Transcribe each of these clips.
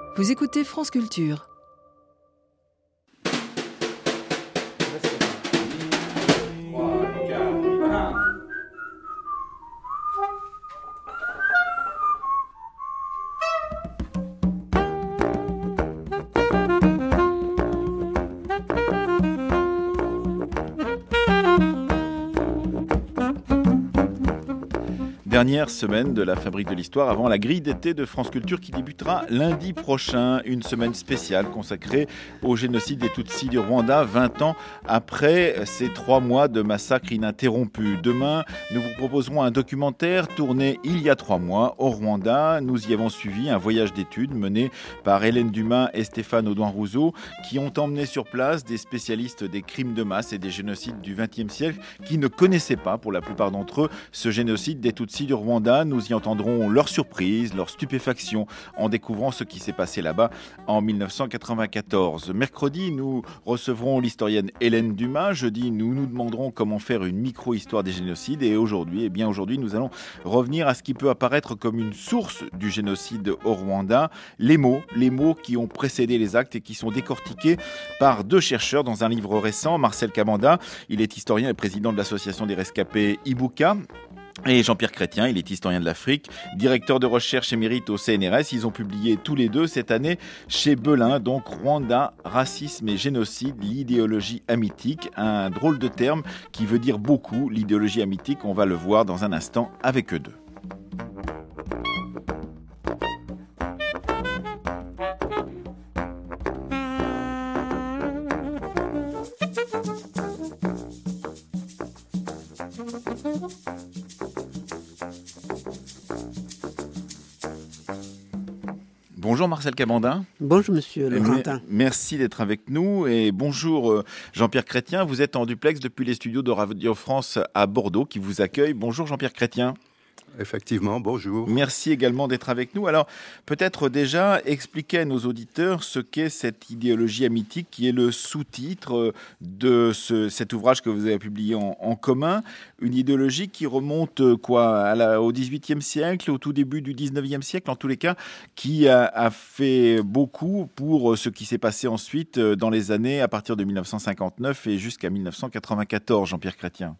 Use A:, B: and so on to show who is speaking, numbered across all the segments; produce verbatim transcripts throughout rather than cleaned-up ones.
A: Vous écoutez France Culture.
B: Dernière semaine de la Fabrique de l'Histoire avant la grille d'été de France Culture qui débutera lundi prochain. Une semaine spéciale consacrée au génocide des Tutsis du Rwanda, vingt ans après ces trois mois de massacre ininterrompu. Demain, nous vous proposerons un documentaire tourné il y a trois mois au Rwanda. Nous y avons suivi un voyage d'études mené par Hélène Dumas et Stéphane Audouin-Rousseau qui ont emmené sur place des spécialistes des crimes de masse et des génocides du vingtième siècle qui ne connaissaient pas, pour la plupart d'entre eux, ce génocide des Tutsis du Rwanda. Nous y entendrons leur surprise, leur stupéfaction en découvrant ce qui s'est passé là-bas en dix-neuf cent quatre-vingt-quatorze. Mercredi, nous recevrons l'historienne Hélène Dumas. Jeudi, nous nous demanderons comment faire une micro-histoire des génocides. Et aujourd'hui, eh bien aujourd'hui, nous allons revenir à ce qui peut apparaître comme une source du génocide au Rwanda. Les mots, les mots qui ont précédé les actes et qui sont décortiqués par deux chercheurs dans un livre récent. Marcel Kabanda, il est historien et président de l'association des rescapés Ibuka. Et Jean-Pierre Chrétien, il est historien de l'Afrique, directeur de recherche émérite au C N R S. Ils ont publié tous les deux cette année chez Belin, donc Rwanda, racisme et génocide, l'idéologie hamitique. Un drôle de terme qui veut dire beaucoup, l'idéologie hamitique. On va le voir dans un instant avec eux deux. Bonjour Marcel Kabanda.
C: Bonjour Monsieur Laurentin.
B: Merci d'être avec nous et bonjour Jean-Pierre Chrétien. Vous êtes en duplex depuis les studios de Radio France à Bordeaux qui vous accueillent. Bonjour Jean-Pierre Chrétien.
D: Effectivement, bonjour.
B: Merci également d'être avec nous. Alors, peut-être déjà expliquer à nos auditeurs ce qu'est cette idéologie hamitique qui est le sous-titre de ce, cet ouvrage que vous avez publié en, en commun. Une idéologie qui remonte quoi, à la, au dix-huitième siècle, au tout début du dix-neuvième siècle, en tous les cas, qui a, a fait beaucoup pour ce qui s'est passé ensuite dans les années à partir de dix-neuf cent cinquante-neuf et jusqu'à dix-neuf cent quatre-vingt-quatorze, Jean-Pierre Chrétien.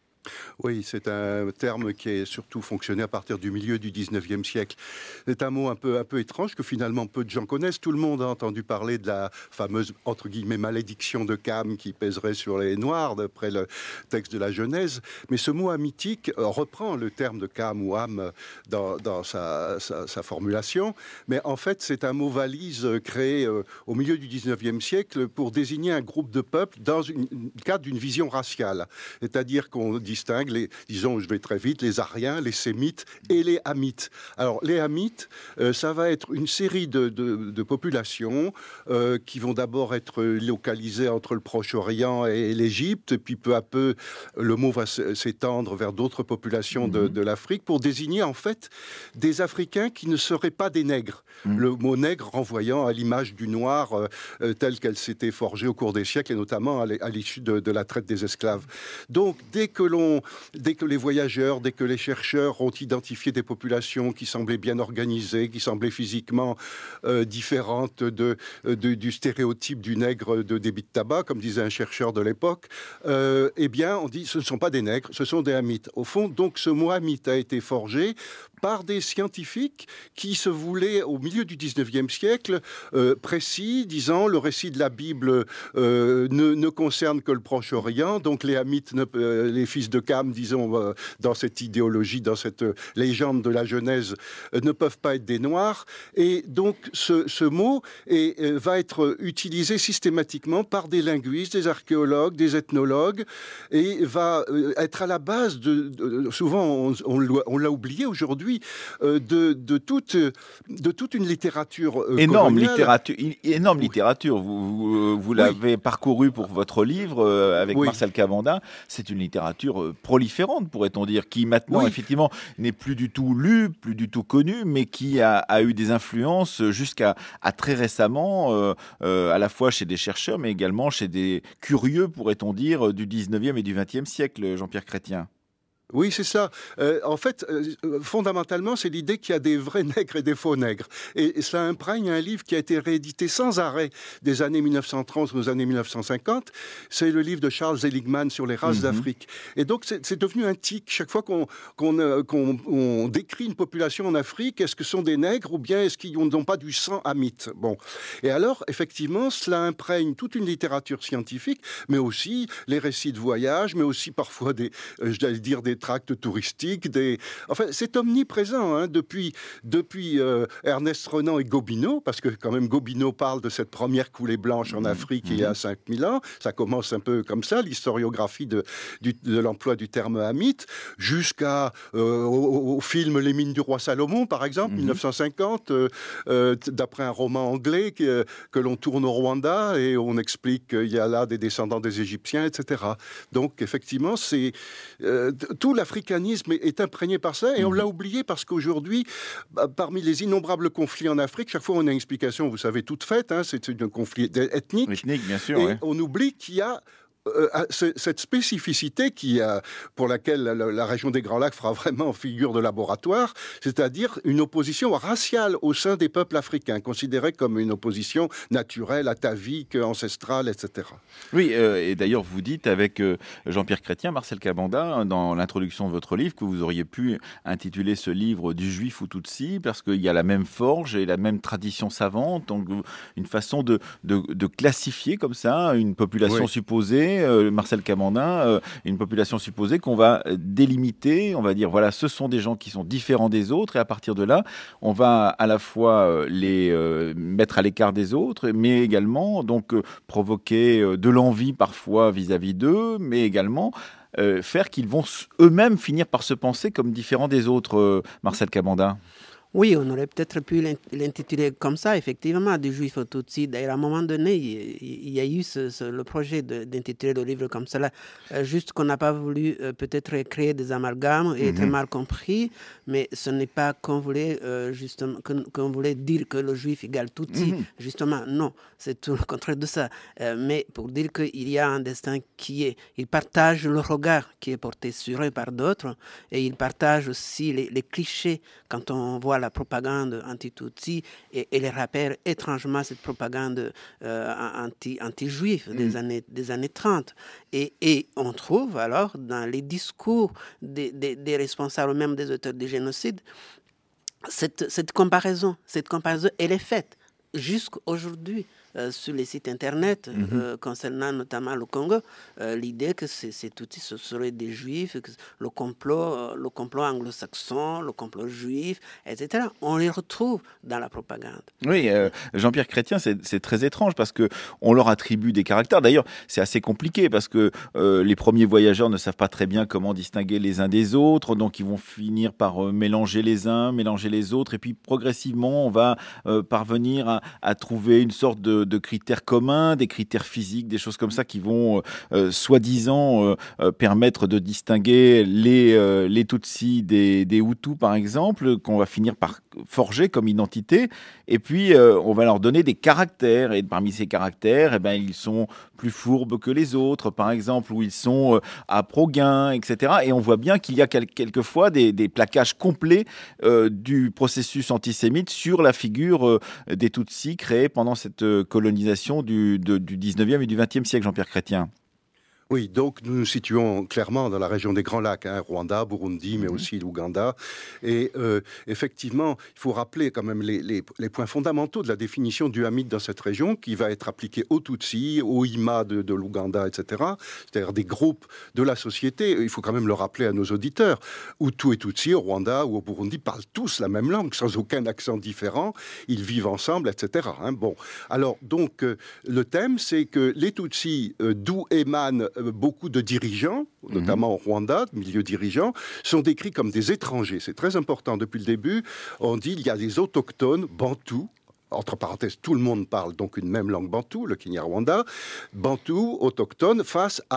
D: Oui, c'est un terme qui est surtout fonctionné à partir du milieu du dix-neuvième siècle. C'est un mot un peu, un peu étrange que finalement peu de gens connaissent. Tout le monde a entendu parler de la fameuse, entre guillemets, malédiction de Cam qui pèserait sur les Noirs, d'après le texte de la Genèse. Mais ce mot hamitique reprend le terme de Cam ou Ham dans, dans sa, sa, sa formulation. Mais en fait, c'est un mot valise créé euh, au milieu du dix-neuvième siècle pour désigner un groupe de peuples dans le cadre d'une vision raciale. C'est-à-dire qu'on distingue les, disons, je vais très vite, les Aryens, les Sémites et les Hamites. Alors, les Hamites, euh, ça va être une série de, de, de populations euh, qui vont d'abord être localisées entre le Proche-Orient et l'Égypte, puis peu à peu, le mot va s'étendre vers d'autres populations de, de l'Afrique pour désigner, en fait, des Africains qui ne seraient pas des nègres. Mmh. Le mot nègre renvoyant à l'image du noir euh, telle qu'elle s'était forgée au cours des siècles et notamment à l'issue de, de la traite des esclaves. Donc, dès que l'on Dès que les voyageurs, dès que les chercheurs ont identifié des populations qui semblaient bien organisées, qui semblaient physiquement euh, différentes de, de, du stéréotype du nègre de débit de tabac, comme disait un chercheur de l'époque, euh, eh bien, on dit ce ne sont pas des nègres, ce sont des hamites. Au fond, donc, ce mot hamite a été forgé par des scientifiques qui se voulaient, au milieu du dix-neuvième siècle, euh, précis, disant le récit de la Bible euh, ne, ne concerne que le Proche-Orient, donc les hamites, ne, euh, les fils de Cam, disons, euh, dans cette idéologie, dans cette euh, légende de la Genèse, euh, ne peuvent pas être des Noirs. Et donc, ce, ce mot est, euh, va être utilisé systématiquement par des linguistes, des archéologues, des ethnologues, et va euh, être à la base de... de souvent, on, on, on l'a oublié aujourd'hui, euh, de, de, toute, de toute une littérature euh,
B: énorme
D: coloniale.
B: littérature, énorme littérature. Vous, vous, vous l'avez oui. parcouru pour votre livre euh, avec oui. Marcel Kabanda. C'est une littérature euh, proliférante, pourrait-on dire, qui maintenant, oui. effectivement, n'est plus du tout lue, plus du tout connue, mais qui a, a eu des influences jusqu'à à très récemment, euh, euh, à la fois chez des chercheurs, mais également chez des curieux, pourrait-on dire, du dix-neuvième et du vingtième siècle, Jean-Pierre Chrétien.
D: Oui, c'est ça. Euh, en fait, euh, fondamentalement, c'est l'idée qu'il y a des vrais nègres et des faux nègres. Et, et cela imprègne un livre qui a été réédité sans arrêt des années mille neuf cent trente aux années mille neuf cent cinquante. C'est le livre de Charles Seligman sur les races mmh. d'Afrique. Et donc, c'est, c'est devenu un tic. Chaque fois qu'on, qu'on, euh, qu'on on décrit une population en Afrique, est-ce que ce sont des nègres ou bien est-ce qu'ils n'ont pas du sang hamite ? Bon. Et alors, effectivement, cela imprègne toute une littérature scientifique, mais aussi les récits de voyage, mais aussi parfois des, euh, je dois dire, des tracts touristiques, des... Enfin, c'est omniprésent, hein, depuis, depuis euh, Ernest Renan et Gobineau, parce que quand même Gobineau parle de cette première coulée blanche en Afrique mmh. il y a cinq mille ans. Ça commence un peu comme ça, l'historiographie de, du, de l'emploi du terme hamite, jusqu'à euh, au, au film Les mines du roi Salomon, par exemple, mmh. mille neuf cent cinquante, euh, euh, d'après un roman anglais que, que l'on tourne au Rwanda et on explique qu'il y a là des descendants des Égyptiens, et cetera. Donc, effectivement, c'est euh, tout l'africanisme est imprégné par ça et on l'a oublié parce qu'aujourd'hui, bah, parmi les innombrables conflits en Afrique, chaque fois on a une explication, vous savez, toute faite, hein, c'est un conflit ethnique.
B: Ethnique, bien sûr.
D: Et
B: ouais.
D: on oublie qu'il y a Euh, cette spécificité qui, euh, pour laquelle la, la région des Grands Lacs fera vraiment figure de laboratoire, c'est-à-dire une opposition raciale au sein des peuples africains, considérée comme une opposition naturelle, atavique, ancestrale, et cetera.
B: Oui, euh, et d'ailleurs vous dites avec euh, Jean-Pierre Chrétien, Marcel Cabanda, dans l'introduction de votre livre, que vous auriez pu intituler ce livre du Juif ou Tutsi, parce qu'il y a la même forge et la même tradition savante, donc une façon de, de, de classifier comme ça une population oui. supposée. Euh, Marcel Cabanda, euh, une population supposée qu'on va délimiter, on va dire voilà, ce sont des gens qui sont différents des autres et à partir de là, on va à la fois euh, les euh, mettre à l'écart des autres, mais également donc euh, provoquer euh, de l'envie parfois vis-à-vis d'eux, mais également euh, faire qu'ils vont eux-mêmes finir par se penser comme différents des autres, euh, Marcel Cabanda.
A: Oui, on aurait peut-être pu l'intituler comme ça, effectivement, du Juif au Tutsi. D'ailleurs, à un moment donné, il y a eu ce, ce, le projet de, d'intituler le livre comme cela, euh, juste qu'on n'a pas voulu euh, peut-être créer des amalgames et mm-hmm. être mal compris, mais ce n'est pas qu'on voulait, euh, justement, qu'on, qu'on voulait dire que le Juif égale Tutsi. Mm-hmm. Justement, non, c'est tout le contraire de ça. Euh, mais pour dire qu'il y a un destin qui est... Ils partagent le regard qui est porté sur eux par d'autres et ils partagent aussi les, les clichés quand on voit la propagande anti-Tutsi et, et les rappels étrangement cette propagande euh, anti, anti-juif des, mmh. années, des années trente. Et, et on trouve alors dans les discours des, des, des responsables, même des auteurs du génocide, cette, cette comparaison. Cette comparaison, elle est faite jusqu'aujourd'hui. Euh, sur les sites internet mm-hmm. euh, concernant notamment le Congo, euh, l'idée que c'est, c'est tout, ce serait des juifs, que le complot, euh, le complot anglo-saxon, le complot juif, et cetera. On les retrouve dans la propagande.
B: Oui, euh, Jean-Pierre Chrétien, c'est, c'est très étrange parce que on leur attribue des caractères. D'ailleurs, c'est assez compliqué parce que euh, les premiers voyageurs ne savent pas très bien comment distinguer les uns des autres, donc ils vont finir par euh, mélanger les uns, mélanger les autres, et puis progressivement, on va euh, parvenir à, à trouver une sorte de de critères communs, des critères physiques, des choses comme ça qui vont euh, soi-disant euh, permettre de distinguer les, euh, les Tutsis des, des Hutus, par exemple, qu'on va finir par forger comme identité. Et puis, euh, on va leur donner des caractères. Et parmi ces caractères, eh ben, ils sont plus fourbes que les autres, par exemple, ou ils sont euh, à pro-gain, et cetera. Et on voit bien qu'il y a quel- quelquefois des, des plaquages complets euh, du processus antisémite sur la figure euh, des Tutsis créés pendant cette euh, colonisation du, de, du dix-neuvième et du vingtième siècle, Jean-Pierre Chrétien.
D: Oui, donc nous nous situons clairement dans la région des Grands Lacs, hein, Rwanda, Burundi, mais mmh. aussi l'Ouganda. Et euh, effectivement, il faut rappeler quand même les, les, les points fondamentaux de la définition du Hamite dans cette région, qui va être appliquée aux Tutsis, aux Hima de, de l'Ouganda, et cetera. C'est-à-dire des groupes de la société. Il faut quand même le rappeler à nos auditeurs. Hutus et Tutsis, au Rwanda ou au Burundi, parlent tous la même langue, sans aucun accent différent. Ils vivent ensemble, et cetera. Hein. Bon, alors donc euh, le thème, c'est que les Tutsis, euh, d'où émanent beaucoup de dirigeants, notamment mmh. au Rwanda, milieux dirigeants, sont décrits comme des étrangers. C'est très important. Depuis le début, on dit qu'il y a des autochtones bantous. Entre parenthèses, tout le monde parle donc une même langue bantou, le Kinyarwanda. Bantou, autochtone, face à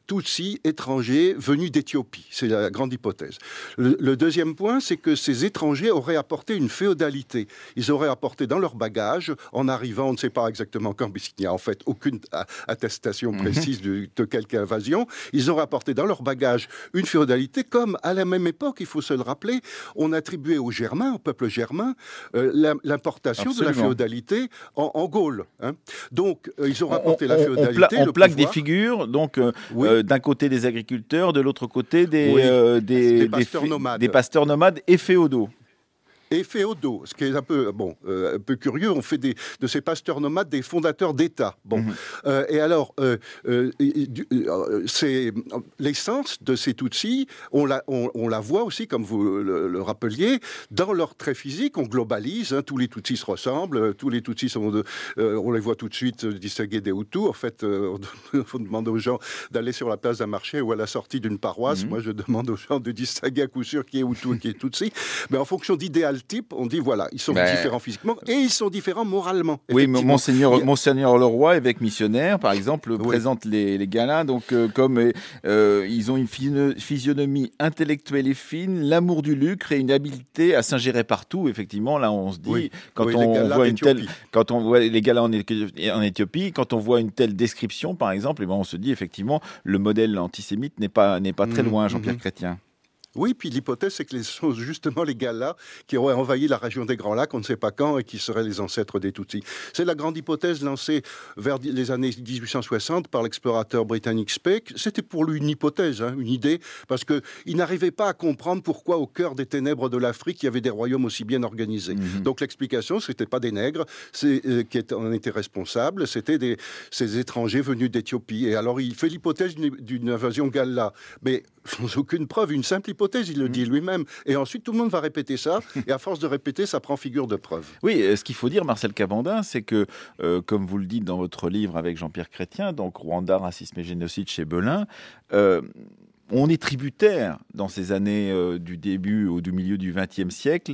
D: Tutsis étrangers venus d'Éthiopie. C'est la grande hypothèse. Le, le deuxième point, c'est que ces étrangers auraient apporté une féodalité. Ils auraient apporté dans leur bagage, en arrivant, on ne sait pas exactement quand, puisqu'il n'y a en fait aucune attestation précise de, de quelque invasion, ils auraient apporté dans leur bagage une féodalité, comme à la même époque, il faut se le rappeler, on attribuait aux Germains, au peuple germain, euh, l'importation Absolument. de la féodalité en, en Gaule. Hein. Donc, euh, ils ont rapporté on, la féodalité.
B: On, pla- on plaque pouvoir. des figures, donc euh, oui. euh, d'un côté des agriculteurs, de l'autre côté des, oui. euh, des, des, pasteurs des, nomades. des pasteurs nomades et féodaux.
D: Et féodaux, ce qui est un peu, bon, euh, un peu curieux, on fait des, de ces pasteurs nomades des fondateurs d'États. Bon. Mmh. Euh, et alors, euh, euh, euh, c'est, l'essence de ces Tutsis, on la, on, on la voit aussi, comme vous le, le rappeliez, dans leur trait physique, on globalise, hein, tous les Tutsis se ressemblent, tous les Tutsis sont, de, euh, on les voit tout de suite distinguer des Hutus. En fait, euh, on demande aux gens d'aller sur la place d'un marché ou à la sortie d'une paroisse. Mmh. Moi, je demande aux gens de distinguer à coup sûr qui est Hutu et qui est Tutsi. Mais en fonction d'idéal type, on dit voilà, ils sont ben... différents physiquement et ils sont différents moralement.
B: Oui, Monseigneur, a... Monseigneur Leroy, évêque missionnaire, par exemple, oui. présente les, les gars-là, donc euh, comme euh, ils ont une physionomie intellectuelle et fine, l'amour du lucre et une habileté à s'ingérer partout. Effectivement, là, on se dit oui. quand oui, on voit une telle, quand on voit les gars-là en, en Éthiopie, quand on voit une telle description, par exemple, et ben on se dit effectivement le modèle antisémite n'est pas n'est pas très loin, Jean-Pierre mmh. Chrétien.
D: Oui, puis l'hypothèse, c'est que ce sont justement les Gals-là qui auraient envahi la région des Grands Lacs, on ne sait pas quand, et qui seraient les ancêtres des Tutsis. C'est la grande hypothèse lancée vers les années dix-huit cent soixante par l'explorateur britannique Speke. C'était pour lui une hypothèse, hein, une idée, parce qu'il n'arrivait pas à comprendre pourquoi au cœur des ténèbres de l'Afrique, il y avait des royaumes aussi bien organisés. Mmh. Donc l'explication, ce n'était pas des nègres c'est, euh, qui en étaient responsables, c'était des, ces étrangers venus d'Éthiopie. Et alors il fait l'hypothèse d'une, d'une invasion Galla, mais sans aucune preuve, une simple hypothèse. Il le dit lui-même. Et ensuite, tout le monde va répéter ça. Et à force de répéter, ça prend figure de preuve.
B: Oui, ce qu'il faut dire, Marcel Cabandin, c'est que, euh, comme vous le dites dans votre livre avec Jean-Pierre Chrétien, donc Rwanda, racisme et génocide chez Belin, euh, on est tributaire, dans ces années euh, du début ou du milieu du vingtième siècle,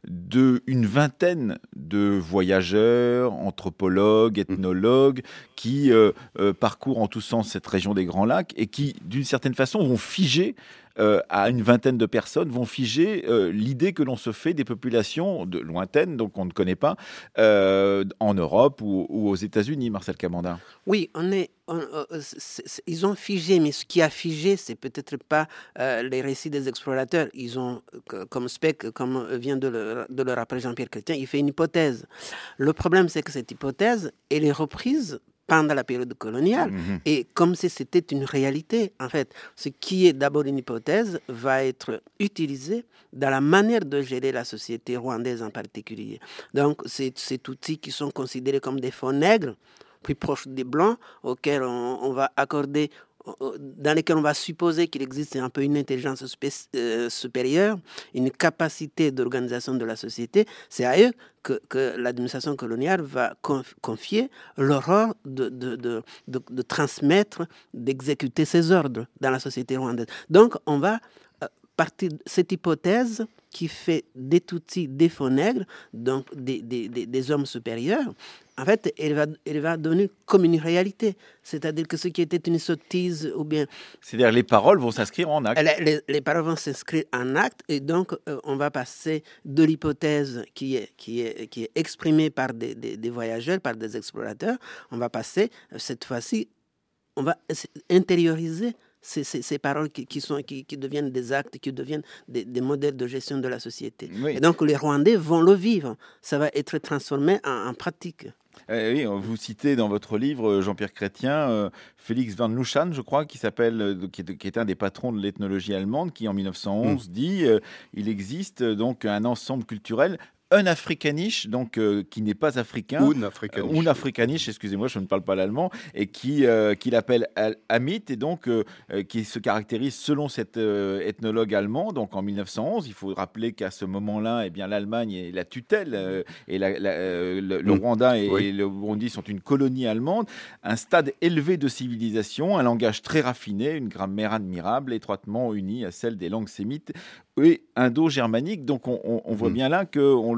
B: d'une vingtaine de voyageurs, anthropologues, ethnologues, qui euh, euh, parcourent en tous sens cette région des Grands Lacs et qui, d'une certaine façon, vont figer Euh, à une vingtaine de personnes, vont figer euh, l'idée que l'on se fait des populations de, lointaines, donc on ne connaît pas, euh, en Europe ou, ou aux États-Unis, Marcel Cabandin.
A: Oui, on est, on, euh, c'est, c'est, ils ont figé, mais ce qui a figé, c'est peut-être pas euh, les récits des explorateurs. Ils ont, comme Speke, comme vient de le, de le rappeler Jean-Pierre Chrétien, il fait une hypothèse. Le problème, c'est que cette hypothèse, elle est reprise pendant la période coloniale, mmh. et comme si c'était une réalité, en fait, ce qui est d'abord une hypothèse va être utilisé dans la manière de gérer la société rwandaise en particulier. Donc, c'est ces outils qui sont considérés comme des faux nègres, plus proches des blancs, auxquels on, on va accorder, dans lesquels on va supposer qu'il existe un peu une intelligence spé- euh, supérieure, une capacité d'organisation de la société. C'est à eux que, que l'administration coloniale va conf- confier l'horreur de, de, de, de, de transmettre, d'exécuter ses ordres dans la société rwandaise. Donc, on va euh, partir de cette hypothèse qui fait des Tutsis des faux nègres, donc des, des, des, des hommes supérieurs. En fait, elle va, elle va devenir comme une réalité. C'est-à-dire que ce qui était une sottise ou bien...
B: C'est-à-dire les paroles vont s'inscrire en actes.
A: Les, les, les paroles vont s'inscrire en actes et donc euh, on va passer de l'hypothèse qui est, qui est, qui est exprimée par des, des, des voyageurs, par des explorateurs, on va passer, cette fois-ci, on va intérioriser Ces, ces, ces paroles qui, qui, sont, qui, qui deviennent des actes, qui deviennent des, des modèles de gestion de la société. Oui. Et donc les Rwandais vont le vivre. Ça va être transformé en, en pratique.
B: Euh, oui, vous citez dans votre livre, Jean-Pierre Chrétien, euh, Félix van Luchan, je crois, qui s'appelle, euh, qui, est, qui est un des patrons de l'ethnologie allemande, qui en mille neuf cent onze mmh. dit euh, il existe donc un ensemble culturel. Un africaniche, donc euh, qui n'est pas africain,
D: un africaniche,
B: un africaniche, excusez-moi, je ne parle pas l'allemand, et qui euh, qui l'appelle Amit, et donc euh, qui se caractérise selon cet euh, ethnologue allemand. Donc en mille neuf cent onze, il faut rappeler qu'à ce moment-là, eh bien l'Allemagne est la tutelle euh, et la, la, euh, le, le Rwanda et, oui. et le Burundi sont une colonie allemande. Un stade élevé de civilisation, un langage très raffiné, une grammaire admirable, étroitement unie à celle des langues sémites et indo-germaniques. Donc on, on, on voit mmh. bien là que on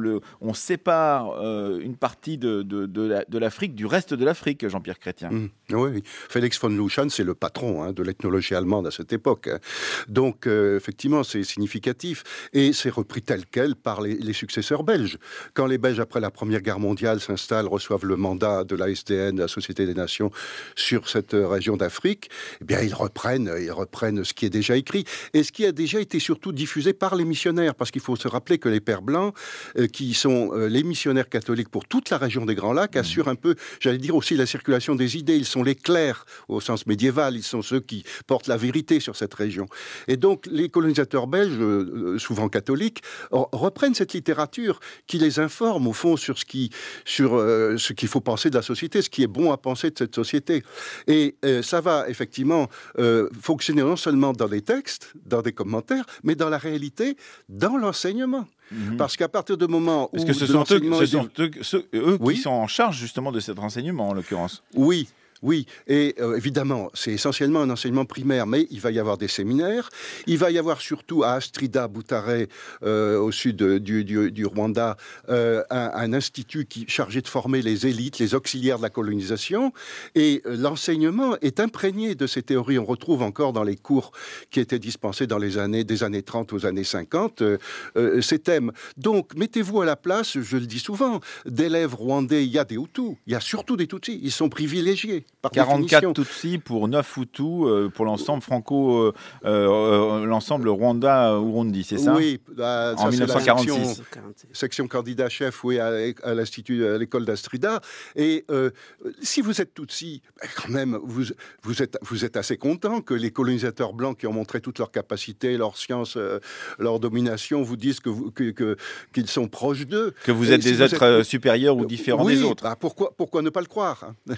B: le, on sépare euh, une partie de, de, de, la, de l'Afrique du reste de l'Afrique, Jean-Pierre Chrétien.
D: Mmh. Oui, Félix von Luschan, c'est le patron hein, de l'ethnologie allemande à cette époque. Donc, euh, effectivement, c'est significatif. Et c'est repris tel quel par les, les successeurs belges. Quand les Belges, après la Première Guerre mondiale, s'installent, reçoivent le mandat de la S D N, de la Société des Nations, sur cette région d'Afrique, eh bien, ils reprennent, ils reprennent ce qui est déjà écrit. Et ce qui a déjà été surtout diffusé par les missionnaires. Parce qu'il faut se rappeler que les Pères Blancs, euh, qui sont euh, les missionnaires catholiques pour toute la région des Grands Lacs, mmh. assurent un peu, j'allais dire aussi, la circulation des idées. Ils sont les clercs, au sens médiéval, ils sont ceux qui portent la vérité sur cette région. Et donc, les colonisateurs belges, euh, souvent catholiques, reprennent cette littérature qui les informe, au fond, sur ce qui, sur, euh, ce qu'il faut penser de la société, ce qui est bon à penser de cette société. Et euh, ça va, effectivement, euh, fonctionner non seulement dans des textes, dans des commentaires, mais dans la réalité, dans l'enseignement. Mmh. Parce qu'à partir du moment où...
B: Parce que ce sont eux, ce sont eux, ceux, eux oui. qui sont en charge, justement, de cet renseignement, en l'occurrence.
D: Oui. Oui, et euh, évidemment, c'est essentiellement un enseignement primaire, mais il va y avoir des séminaires. Il va y avoir surtout à Astrida, Butare, euh, au sud du, du, du Rwanda, euh, un, un institut qui chargé de former les élites, les auxiliaires de la colonisation. Et euh, l'enseignement est imprégné de ces théories. On retrouve encore dans les cours qui étaient dispensés dans les années des années trente aux années cinquante euh, euh, ces thèmes. Donc, mettez-vous à la place, je le dis souvent, d'élèves rwandais. Il y a des Hutus, il y a surtout des Tutsis. Ils sont privilégiés.
B: quarante-quatre Tutsis pour neuf Hutus euh, pour l'ensemble franco, euh, euh, l'ensemble Rwanda-Urundi, c'est ça?
D: Oui, euh,
B: en dix-neuf cent quarante-six.
D: Section, section candidat-chef, oui, à, à l'institut, à l'école d'Astrida. Et euh, si vous êtes Tutsi, quand même, vous, vous, êtes, vous êtes assez content que les colonisateurs blancs qui ont montré toute leur capacité, leur science, euh, leur domination, vous disent que vous, que, que, qu'ils sont proches d'eux.
B: Que vous êtes et des si êtres êtes... supérieurs ou différents
D: oui,
B: des autres.
D: Bah pourquoi, pourquoi ne pas le croire hein.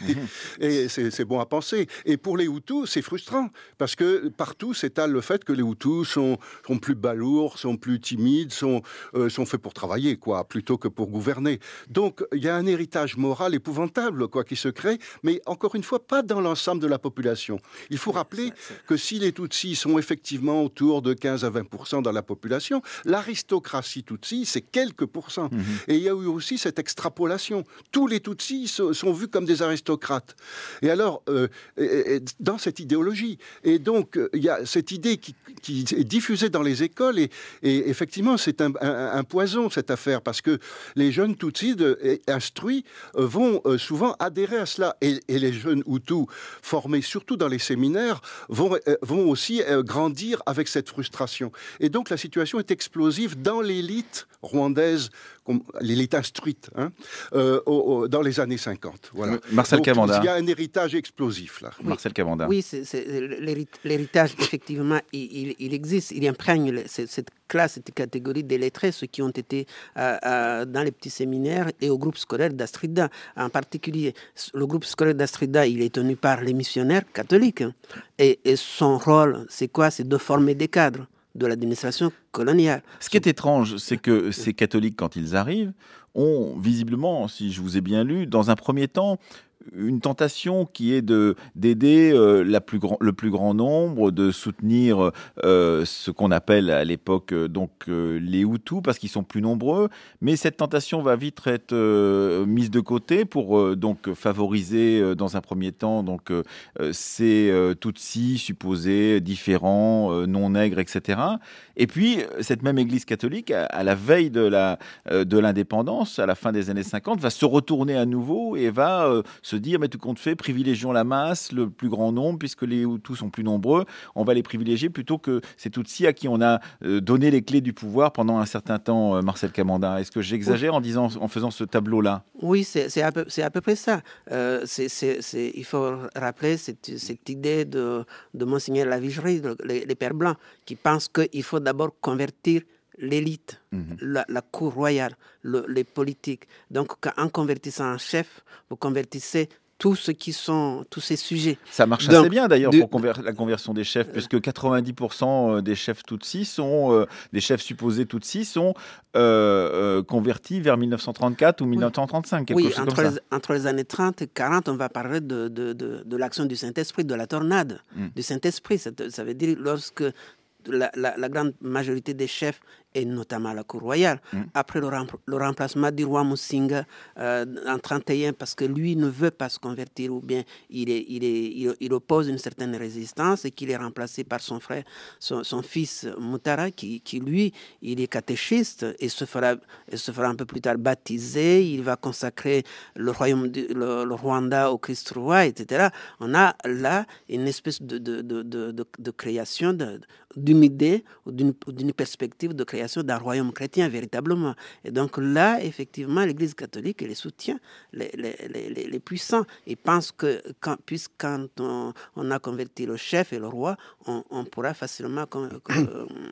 D: Et c'est, c'est bon à penser. Et pour les Hutus, c'est frustrant, parce que partout s'étale le fait que les Hutus sont, sont plus balourds, sont plus timides, sont, euh, sont faits pour travailler, quoi, plutôt que pour gouverner. Donc, il y a un héritage moral épouvantable, quoi, qui se crée, mais encore une fois, pas dans l'ensemble de la population. Il faut rappeler que si les Tutsis sont effectivement autour de quinze à vingt pour cent dans la population, l'aristocratie Tutsi, c'est quelques pourcents. Mmh. Et il y a eu aussi cette extrapolation. Tous les Tutsis sont, sont vus comme des aristocrates. Et alors, euh, dans cette idéologie, et donc, il y a cette idée qui, qui est diffusée dans les écoles, et, et effectivement, c'est un, un, un poison, cette affaire, parce que les jeunes Tutsis de, instruits vont souvent adhérer à cela. Et, et les jeunes Hutus, formés surtout dans les séminaires, vont, vont aussi grandir avec cette frustration. Et donc, la situation est explosive dans l'élite rwandaise, l'élite instruite, hein, euh, au, au, dans les années cinquante. Voilà.
B: Marcel Cavanda.
D: Il y a un héritage explosif, là.
B: Oui. Marcel Cavanda.
A: Oui, c'est, c'est, l'héritage, effectivement, il, il, il existe. Il imprègne cette classe, cette catégorie des lettrés, ceux qui ont été euh, euh, dans les petits séminaires et au groupe scolaire d'Astrida. En particulier, le groupe scolaire d'Astrida, il est tenu par les missionnaires catholiques. Hein, et, et son rôle, c'est quoi? C'est de former des cadres de l'administration coloniale.
B: Ce qui est étrange, c'est que ces catholiques, quand ils arrivent, ont visiblement, si je vous ai bien lu, dans un premier temps, une tentation qui est de, d'aider euh, la plus grand, le plus grand nombre, de soutenir euh, ce qu'on appelle à l'époque euh, donc euh, les Hutus parce qu'ils sont plus nombreux, mais cette tentation va vite être euh, mise de côté pour euh, donc favoriser euh, dans un premier temps donc euh, ces euh, Tutsis supposés différents, euh, non nègres, et cetera. Et puis cette même Église catholique, à, à la veille de la euh, de l'indépendance, à la fin des années cinquante, va se retourner à nouveau et va euh, se dire, mais tout compte fait, privilégions la masse, le plus grand nombre, puisque les Hutus sont plus nombreux, on va les privilégier plutôt que ces Tutsis à qui on a euh, donné les clés du pouvoir pendant un certain temps, euh, Marcel Cavanda. Est-ce que j'exagère oui. en disant, en faisant ce tableau-là?
A: Oui, c'est, c'est, à, peu, c'est à peu près ça. Euh, c'est, c'est, c'est, il faut rappeler cette, cette idée de, de Monseigneur Lavigerie, les, les Pères Blancs, qui pensent qu'il faut d'abord convertir l'élite, mmh. la, la cour royale, le, les politiques. Donc, en convertissant un chef, vous convertissez tous ceux qui sont, tous ces sujets.
B: Ça marche Donc, assez bien d'ailleurs de, pour conver- la conversion des chefs, euh, puisque quatre-vingt-dix pour cent des chefs Tutsis sont, euh, des chefs supposés Tutsis sont euh, euh, convertis vers dix-neuf cent trente-quatre oui. ou dix-neuf cent trente-cinq. Quelque
A: oui,
B: chose
A: entre,
B: comme
A: les,
B: ça.
A: entre les années trente et quarante, on va parler de, de, de, de l'action du Saint-Esprit, de la tornade mmh. du Saint-Esprit. Ça, ça veut dire lorsque La, la, la grande majorité des chefs et notamment à la cour royale. Mm. Après le, rem- le remplacement du roi Musinga euh, en trente et un, parce que lui ne veut pas se convertir, ou bien il, est, il, est, il, il oppose une certaine résistance, et qu'il est remplacé par son frère, son, son fils Mutara, qui, qui lui, il est catéchiste et se fera, et se fera un peu plus tard baptiser. Il va consacrer le royaume, du, le, le Rwanda au Christ roi, et cetera. On a là une espèce de, de, de, de, de, de création de, d'une idée ou d'une, d'une perspective de création d'un royaume chrétien véritablement. Et donc là, effectivement, l'Église catholique, elle soutient les, les, les, les puissants et pense que quand, puisque quand on, on a converti le chef et le roi, on, on pourra facilement con, con,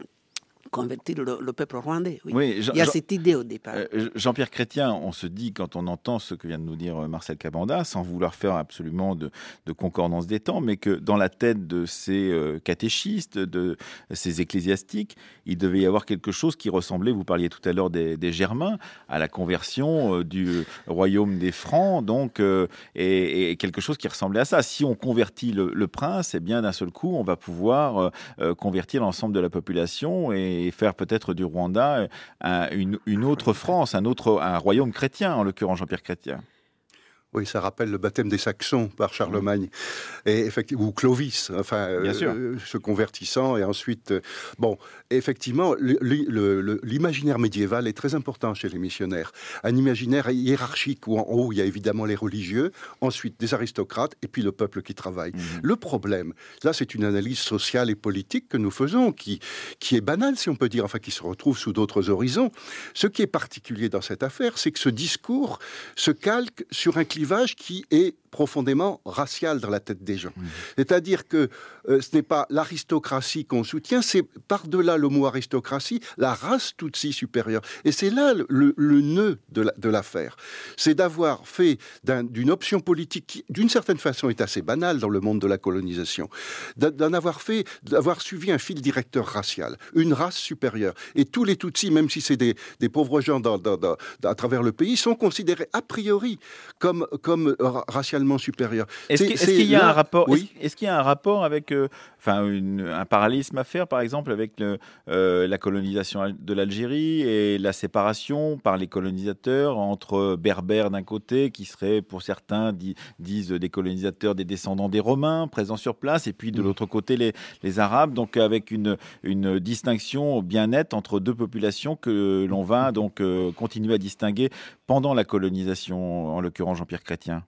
A: convertir le, le peuple rwandais. Oui.
B: Oui, Jean,
A: il y a Jean, cette idée au départ.
B: Euh, Jean-Pierre Chrétien, on se dit, quand on entend ce que vient de nous dire Marcel Kabanda, sans vouloir faire absolument de, de concordance des temps, mais que dans la tête de ces euh, catéchistes, de ces ecclésiastiques, il devait y avoir quelque chose qui ressemblait, vous parliez tout à l'heure des, des Germains, à la conversion euh, du royaume des Francs, donc, euh, et, et quelque chose qui ressemblait à ça. Si on convertit le, le prince, eh bien d'un seul coup, on va pouvoir euh, convertir l'ensemble de la population et et faire peut-être du Rwanda un, une, une autre France, un, autre, un royaume chrétien, en l'occurrence Jean-Pierre Chrétien.
D: Oui, ça rappelle le baptême des Saxons par Charlemagne, et effectivement, ou Clovis, enfin, euh, se convertissant, et ensuite, euh, bon, effectivement, le, le, le, l'imaginaire médiéval est très important chez les missionnaires. Un imaginaire hiérarchique où en haut, il y a évidemment les religieux, ensuite des aristocrates, et puis le peuple qui travaille. Mmh. Le problème, là, c'est une analyse sociale et politique que nous faisons, qui, qui est banale, si on peut dire, enfin, qui se retrouve sous d'autres horizons. Ce qui est particulier dans cette affaire, c'est que ce discours se calque sur un clivage qui est profondément racial dans la tête des gens. Mmh. C'est-à-dire que euh, ce n'est pas l'aristocratie qu'on soutient, c'est par-delà le mot aristocratie, la race Tutsi supérieure. Et c'est là le, le, le nœud de, la, de l'affaire. C'est d'avoir fait d'un, d'une option politique qui, d'une certaine façon, est assez banale dans le monde de la colonisation, d'en avoir fait, d'avoir suivi un fil directeur racial, une race supérieure. Et tous les Tutsis, même si c'est des, des pauvres gens dans, dans, dans, à travers le pays, sont considérés a priori comme, comme racialement supérieur.
B: Est-ce, c'est, est-ce qu'il y a là, un rapport oui. est-ce, est-ce qu'il y a un rapport avec euh, enfin une, un parallélisme à faire par exemple avec le, euh, la colonisation de l'Algérie et la séparation par les colonisateurs entre berbères d'un côté qui seraient pour certains dis, disent des colonisateurs des descendants des Romains présents sur place et puis de mmh. l'autre côté les, les Arabes, donc avec une, une distinction bien nette entre deux populations que l'on va donc euh, continuer à distinguer pendant la colonisation, en l'occurrence Jean-Pierre Chrétien.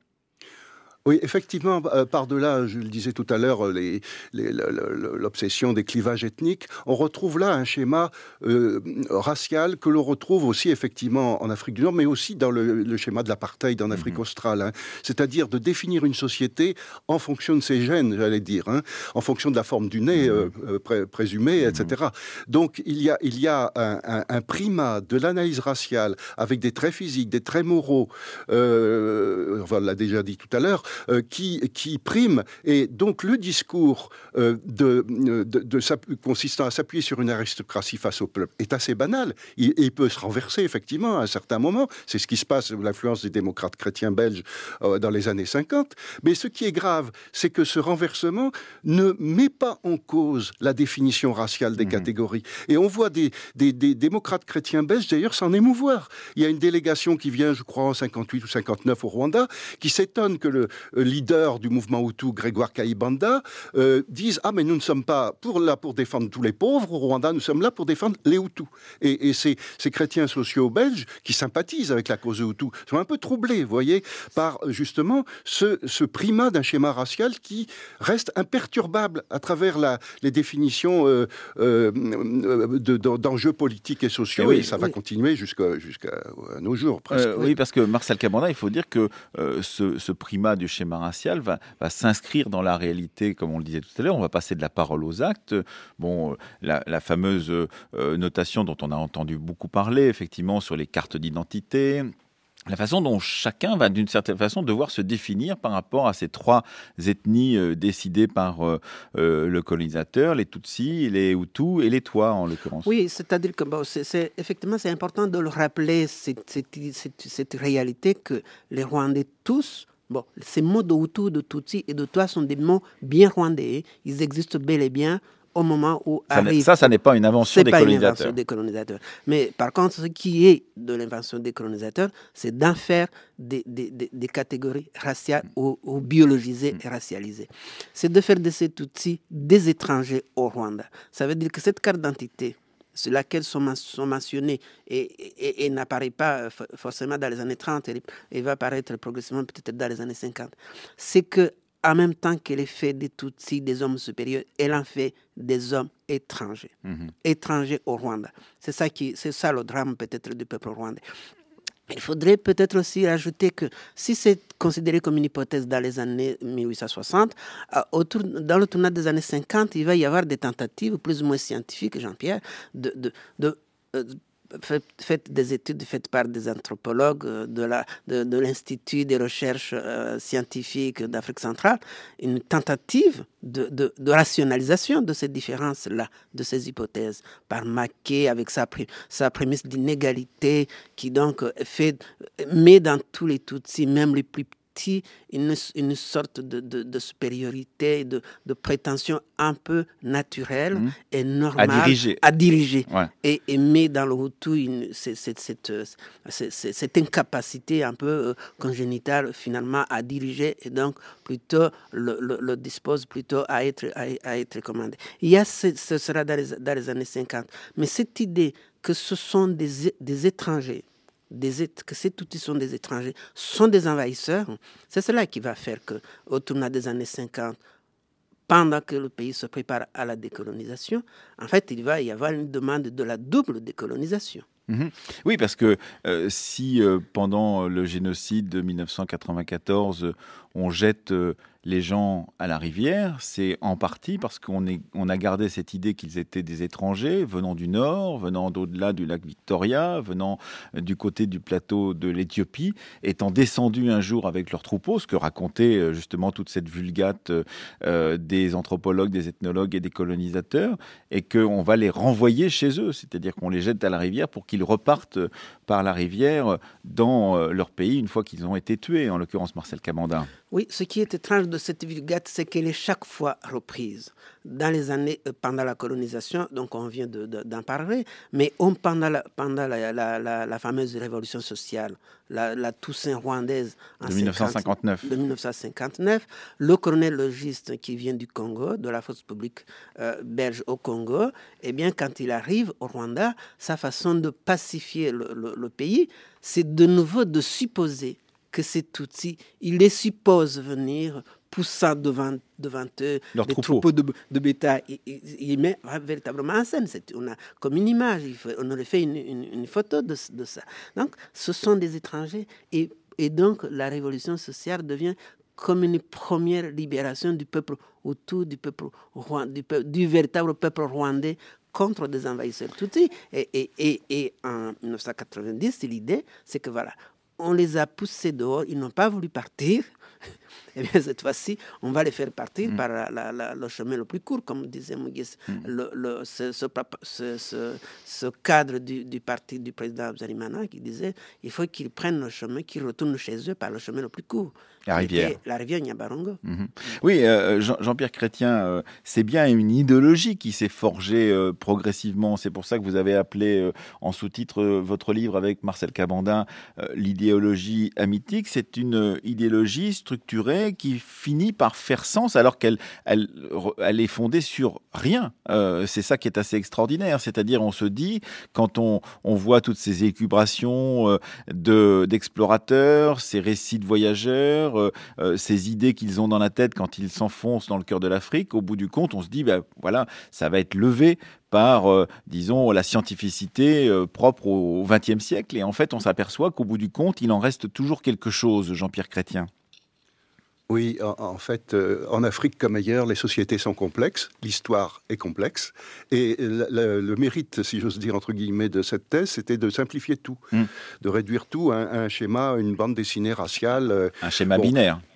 D: Oui, effectivement, euh, par-delà, je le disais tout à l'heure, les, les, l'obsession des clivages ethniques, on retrouve là un schéma euh, racial que l'on retrouve aussi effectivement en Afrique du Nord, mais aussi dans le, le schéma de l'apartheid en Afrique mmh. australe. Hein. C'est-à-dire de définir une société en fonction de ses gènes, j'allais dire, hein, en fonction de la forme du nez euh, euh, pré- présumée, mmh. et cetera. Donc il y a, il y a un, un, un primat de l'analyse raciale avec des traits physiques, des traits moraux, euh, on l'a déjà dit tout à l'heure, Euh, qui, qui prime. Et donc le discours euh, de, de, de, de, consistant à s'appuyer sur une aristocratie face au peuple est assez banal. Il, il peut se renverser effectivement à un certain moment. C'est ce qui se passe sous l'influence des démocrates chrétiens belges euh, dans les années cinquante. Mais ce qui est grave, c'est que ce renversement ne met pas en cause la définition raciale des mmh. catégories. Et on voit des, des, des démocrates chrétiens belges d'ailleurs s'en émouvoir. Il y a une délégation qui vient, je crois, en cinquante-huit ou cinquante-neuf au Rwanda, qui s'étonne que le leader du mouvement Hutu, Grégoire Kayibanda, euh, disent « Ah, mais nous ne sommes pas pour là pour défendre tous les pauvres au Rwanda, nous sommes là pour défendre les Hutus. » Et, et ces, ces chrétiens sociaux belges qui sympathisent avec la cause Hutu sont un peu troublés, vous voyez, par justement ce, ce primat d'un schéma racial qui reste imperturbable à travers la, les définitions euh, euh, de, de, d'enjeux politiques et sociaux. Et, oui, et ça oui. va continuer jusqu'à, jusqu'à nos jours, presque.
B: Euh, oui, parce que Marcel Kabanda, il faut dire que euh, ce, ce primat du schéma racial va, va s'inscrire dans la réalité, comme on le disait tout à l'heure. On va passer de la parole aux actes. Bon, la, la fameuse euh, notation dont on a entendu beaucoup parler, effectivement, sur les cartes d'identité, la façon dont chacun va, d'une certaine façon, devoir se définir par rapport à ces trois ethnies euh, décidées par euh, euh, le colonisateur, les Tutsis, les Hutus et les Twa, en l'occurrence.
A: Oui, c'est-à-dire que bon, c'est, c'est, effectivement, c'est important de le rappeler, cette, cette, cette, cette réalité que les Rwandais tous, bon, ces mots de Hutu, de Tutsi et de Twa sont des mots bien rwandais. Ils existent bel et bien au moment où
B: ça
A: arrive...
B: Ça, ça n'est pas une invention des
A: pas
B: colonisateurs.
A: Une invention des colonisateurs. Mais par contre, ce qui est de l'invention des colonisateurs, c'est d'en faire des, des, des, des catégories raciales mmh. ou, ou biologisées mmh. et racialisées. C'est de faire de ces Tutsis des étrangers au Rwanda. Ça veut dire que cette carte d'identité sur laquelle sont, sont mentionnés et, et, et n'apparaît pas forcément dans les années trente, et, et va apparaître progressivement peut-être dans les années cinquante, c'est que en même temps qu'elle fait des Tutsis des hommes supérieurs, elle en fait des hommes étrangers, mmh. étrangers au Rwanda. C'est ça, qui, c'est ça le drame peut-être du peuple rwandais. Il faudrait peut-être aussi rajouter que si c'est considéré comme une hypothèse dans les années mille huit cent soixante, euh, autour, dans le tournant des années cinquante, il va y avoir des tentatives plus ou moins scientifiques, Jean-Pierre, de, de, de, de faites des études faites par des anthropologues de, la, de, de l'Institut des recherches euh, scientifiques d'Afrique centrale, une tentative de, de, de rationalisation de ces différences-là, de ces hypothèses, par Mackay avec sa, sa prémisse d'inégalité qui donc fait, met dans tous les Tutsis, même les plus Une, une sorte de, de, de supériorité, de, de prétention un peu naturelle mmh. et normale
B: à diriger,
A: à diriger.
B: Ouais.
A: Et, et met dans le Hutu une, cette, cette, cette, cette incapacité un peu euh, congénitale finalement à diriger et donc plutôt le, le, le dispose plutôt à être, à, à être commandé. Il y a, ce, ce sera dans les, dans les années cinquante, mais cette idée que ce sont des, des étrangers, Des, que ces Tutsis sont des étrangers, sont des envahisseurs, c'est cela qui va faire qu'au tournant des années cinquante, pendant que le pays se prépare à la décolonisation, en fait, il va y avoir une demande de la double décolonisation.
B: Mmh. Oui, parce que euh, si euh, pendant le génocide de mille neuf cent quatre-vingt-quatorze, on jette euh, les gens à la rivière, c'est en partie parce qu'on est, on a gardé cette idée qu'ils étaient des étrangers venant du nord, venant d'au-delà du lac Victoria, venant euh, du côté du plateau de l'Éthiopie, étant descendus un jour avec leurs troupeaux, ce que racontait euh, justement toute cette vulgate euh, des anthropologues, des ethnologues et des colonisateurs, et qu'on va les renvoyer chez eux, c'est-à-dire qu'on les jette à la rivière pour qu'ils repartent par la rivière dans leur pays une fois qu'ils ont été tués, en l'occurrence Marcel Cabandin.
A: Oui, ce qui est étrange de cette vulgate, c'est qu'elle est chaque fois reprise. Dans les années, pendant la colonisation, donc on vient de, de, d'en parler, mais on, pendant, la, pendant la, la, la, la fameuse révolution sociale, la, la Toussaint rwandaise en
B: de mille neuf cent cinquante-neuf.
A: de mille neuf cent cinquante-neuf, le colonel logiste qui vient du Congo, de la force publique euh, belge au Congo, eh bien, quand il arrive au Rwanda, sa façon de pacifier le, le, le pays, c'est de nouveau de supposer que ces Tutsis, il les suppose venir poussant devant, devant eux
B: Leur
A: des
B: troupeau.
A: troupeaux de, de bétail. Il, il, il met véritablement en scène. C'est, on a comme une image, il faut, on aurait fait une, une, une photo de, de ça. Donc, ce sont des étrangers. Et, et donc, la révolution sociale devient comme une première libération du peuple Hutu, du, peuple, du, peuple, du véritable peuple rwandais contre des envahisseurs Tutsis. Et, et, et, et en mille neuf cent quatre-vingt-dix, l'idée, c'est que voilà, on les a poussés dehors, ils n'ont pas voulu partir. Eh bien, cette fois-ci, on va les faire partir mmh. par la, la, la, le chemin le plus court, comme disait Muguis. Mmh. Le, le, ce, ce, ce, ce cadre du, du parti du président Habyarimana qui disait il faut qu'ils prennent le chemin, qu'ils retournent chez eux par le chemin le plus court.
B: La rivière.
A: La rivière Nyabarongo.
B: Mmh. Oui, euh, Jean, Jean-Pierre Chrétien, euh, c'est bien une idéologie qui s'est forgée euh, progressivement. C'est pour ça que vous avez appelé euh, en sous-titre euh, votre livre avec Marcel Cabandin euh, l'idéologie hamitique. C'est une euh, idéologie structurée qui finit par faire sens alors qu'elle elle, elle est fondée sur rien. Euh, c'est ça qui est assez extraordinaire. C'est-à-dire, on se dit, quand on, on voit toutes ces écubrations euh, de, d'explorateurs, ces récits de voyageurs, Euh, euh, ces idées qu'ils ont dans la tête quand ils s'enfoncent dans le cœur de l'Afrique, au bout du compte, on se dit, ben, voilà, ça va être levé par, euh, disons, la scientificité euh, propre au vingtième siècle. Et en fait, on s'aperçoit qu'au bout du compte, il en reste toujours quelque chose, Jean-Pierre Chrétien.
D: Oui, en, en fait, euh, en Afrique comme ailleurs, les sociétés sont complexes, l'histoire est complexe, et le, le, le mérite, si j'ose dire, entre guillemets, de cette thèse, c'était de simplifier tout, mmh. de réduire tout à un, un schéma, une bande dessinée raciale. Euh,
B: un schéma bon, binaire.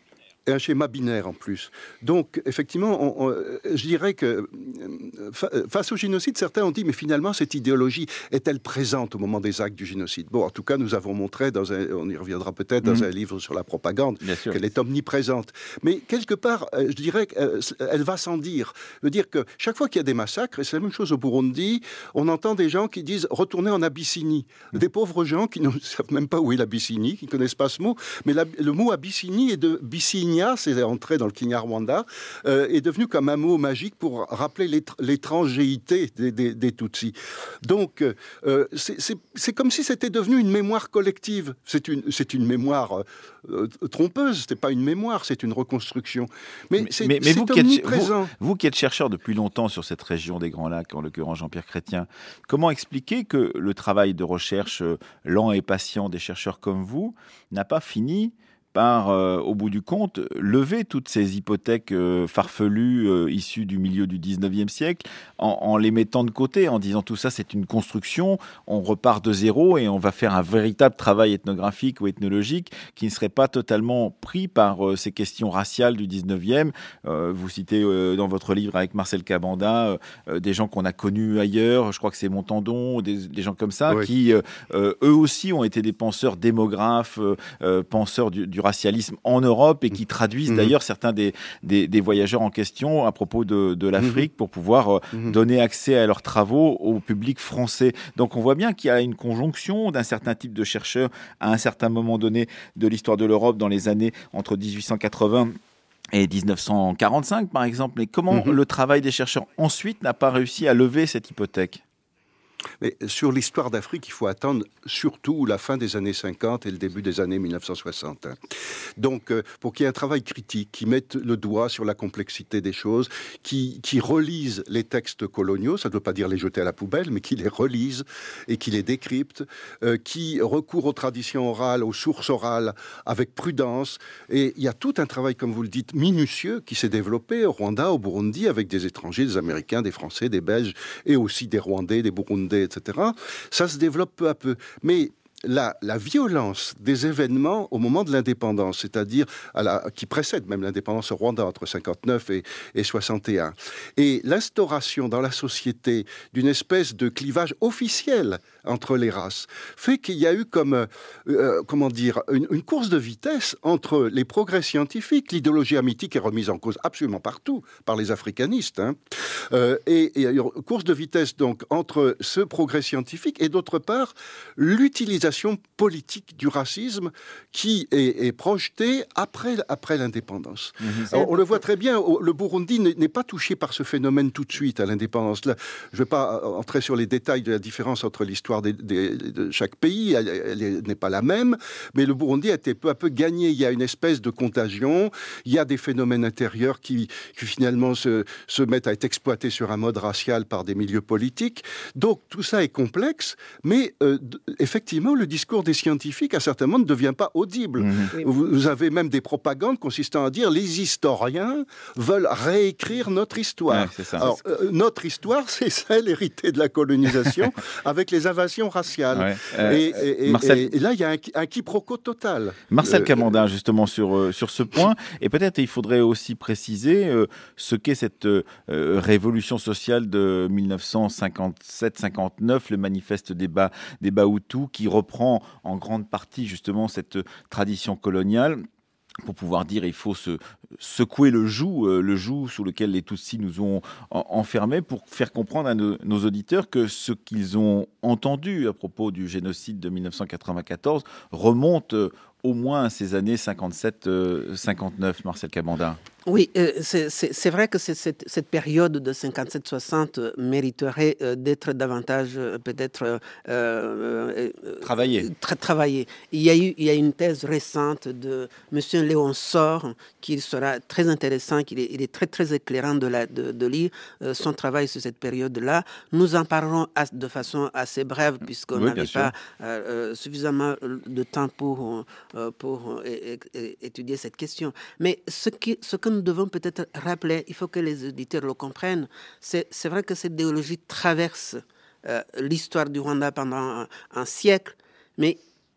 D: et un schéma binaire en plus. Donc, effectivement, on, on, je dirais que face au génocide, certains ont dit, mais finalement, cette idéologie est-elle présente au moment des actes du génocide ? Bon, en tout cas, nous avons montré, dans un, on y reviendra peut-être, dans mmh. un livre sur la propagande, qu'elle est omniprésente. Mais quelque part, je dirais qu'elle va sans dire. Je veux dire que chaque fois qu'il y a des massacres, et c'est la même chose au Burundi, on entend des gens qui disent « retournez en Abyssinie ». Des pauvres gens qui ne savent même pas où est l'Abyssinie, qui ne connaissent pas ce mot, mais la, le mot Abyssinie est de Byssinia, c'est entré dans le Kinyarwanda, euh, est devenu comme un mot magique pour rappeler l'étr- l'étrangéité des, des, des Tutsis. Donc, euh, c'est, c'est, c'est comme si c'était devenu une mémoire collective. C'est une, c'est une mémoire euh, trompeuse, ce n'est pas une mémoire, c'est une reconstruction. Mais, mais c'est, mais, mais
B: c'est
D: vous omniprésent.
B: Vous, vous qui êtes chercheur depuis longtemps sur cette région des Grands Lacs, en l'occurrence Jean-Pierre Chrétien, comment expliquer que le travail de recherche lent et patient des chercheurs comme vous n'a pas fini par, euh, au bout du compte, lever toutes ces hypothèques euh, farfelues euh, issues du milieu du dix-neuvième siècle en, en les mettant de côté, en disant tout ça c'est une construction, on repart de zéro et on va faire un véritable travail ethnographique ou ethnologique qui ne serait pas totalement pris par euh, ces questions raciales du dix-neuvième. Euh, vous citez euh, dans votre livre avec Marcel Cabanda euh, des gens qu'on a connus ailleurs, je crois que c'est Montandon, des, des gens comme ça, oui. qui euh, euh, eux aussi ont été des penseurs démographes, euh, penseurs du, du racialisme en Europe et qui traduisent mmh. d'ailleurs certains des, des, des voyageurs en question à propos de, de l'Afrique mmh. pour pouvoir euh, mmh. donner accès à leurs travaux au public français. Donc on voit bien qu'il y a une conjonction d'un certain type de chercheurs à un certain moment donné de l'histoire de l'Europe dans les années entre dix-huit cent quatre-vingts et dix-neuf cent quarante-cinq par exemple. Mais comment mmh. le travail des chercheurs ensuite n'a pas réussi à lever cette hypothèque ?
D: Mais sur l'histoire d'Afrique, il faut attendre surtout la fin des années cinquante et le début des années mille neuf cent soixante. Donc, euh, pour qu'il y ait un travail critique, qui mette le doigt sur la complexité des choses, qui, qui relise les textes coloniaux, ça ne veut pas dire les jeter à la poubelle, mais qui les relise et qui les décrypte, euh, qui recourt aux traditions orales, aux sources orales avec prudence. Et il y a tout un travail, comme vous le dites, minutieux qui s'est développé au Rwanda, au Burundi, avec des étrangers, des Américains, des Français, des Belges, et aussi des Rwandais, des Burundais, et cetera. Ça se développe peu à peu. Mais la, la violence des événements au moment de l'indépendance, c'est-à-dire à la, qui précède même l'indépendance au Rwanda entre cinquante-neuf et, et soixante et un, et l'instauration dans la société d'une espèce de clivage officiel entre les races, fait qu'il y a eu comme, euh, comment dire, une, une course de vitesse entre les progrès scientifiques, l'idéologie hamitique est remise en cause absolument partout par les africanistes, hein, euh, et, et une course de vitesse donc entre ce progrès scientifique et d'autre part l'utilisation politique du racisme qui est, est projetée après, après l'indépendance. Mmh. Alors, on le voit très bien, le Burundi n'est, n'est pas touché par ce phénomène tout de suite à l'indépendance. Là, je ne vais pas entrer sur les détails de la différence entre l'histoire des, des, de chaque pays, elle, elle n'est pas la même, mais le Burundi a été peu à peu gagné. Il y a une espèce de contagion, il y a des phénomènes intérieurs qui, qui finalement se, se mettent à être exploités sur un mode racial par des milieux politiques. Donc tout ça est complexe, mais euh, effectivement, le discours des scientifiques, à certains moments, ne devient pas audible. Mmh. Oui. Vous, vous avez même des propagandes consistant à dire les historiens veulent réécrire notre histoire. Ouais, c'est ça. Alors, euh, notre histoire, c'est celle héritée de la colonisation avec les invasions raciales. Ouais. Euh, et, et, Marcel... et, et là, il y a un, un quiproquo total.
B: Marcel euh, Cabanda, justement, sur, euh, sur ce point. Et peut-être il faudrait aussi préciser euh, ce qu'est cette euh, révolution sociale de mille neuf cent cinquante-sept cinquante-neuf, le manifeste des, ba- des Bahutus, qui reprend en grande partie justement cette tradition coloniale pour pouvoir dire il faut se secouer le joug, euh, le joug sous lequel les Tutsis nous ont en, enfermés pour faire comprendre à nos, nos auditeurs que ce qu'ils ont entendu à propos du génocide de mille neuf cent quatre-vingt-quatorze remonte euh, au moins à ces années cinquante-sept cinquante-neuf, Marcel Cabanda.
A: Oui, euh, c'est, c'est, c'est vrai que c'est cette, cette période de cinquante-sept soixante mériterait euh, d'être davantage euh, peut-être euh, euh,
B: travaillée.
A: Tra- travaillée. Il y a eu il y a une thèse récente de Monsieur Léon Sor qui sera très intéressant, qu'il est, il est très très éclairant de, la, de, de lire euh, son travail sur cette période-là. Nous en parlerons à, de façon assez brève puisqu'on oui, n'avait pas euh, suffisamment de temps pour euh, pour é- é- étudier cette question. Mais ce qui ce que nous devons peut-être rappeler, il faut que les auditeurs le comprennent, c'est, c'est vrai que cette idéologie traverse euh, l'histoire du Rwanda pendant un, un siècle, mais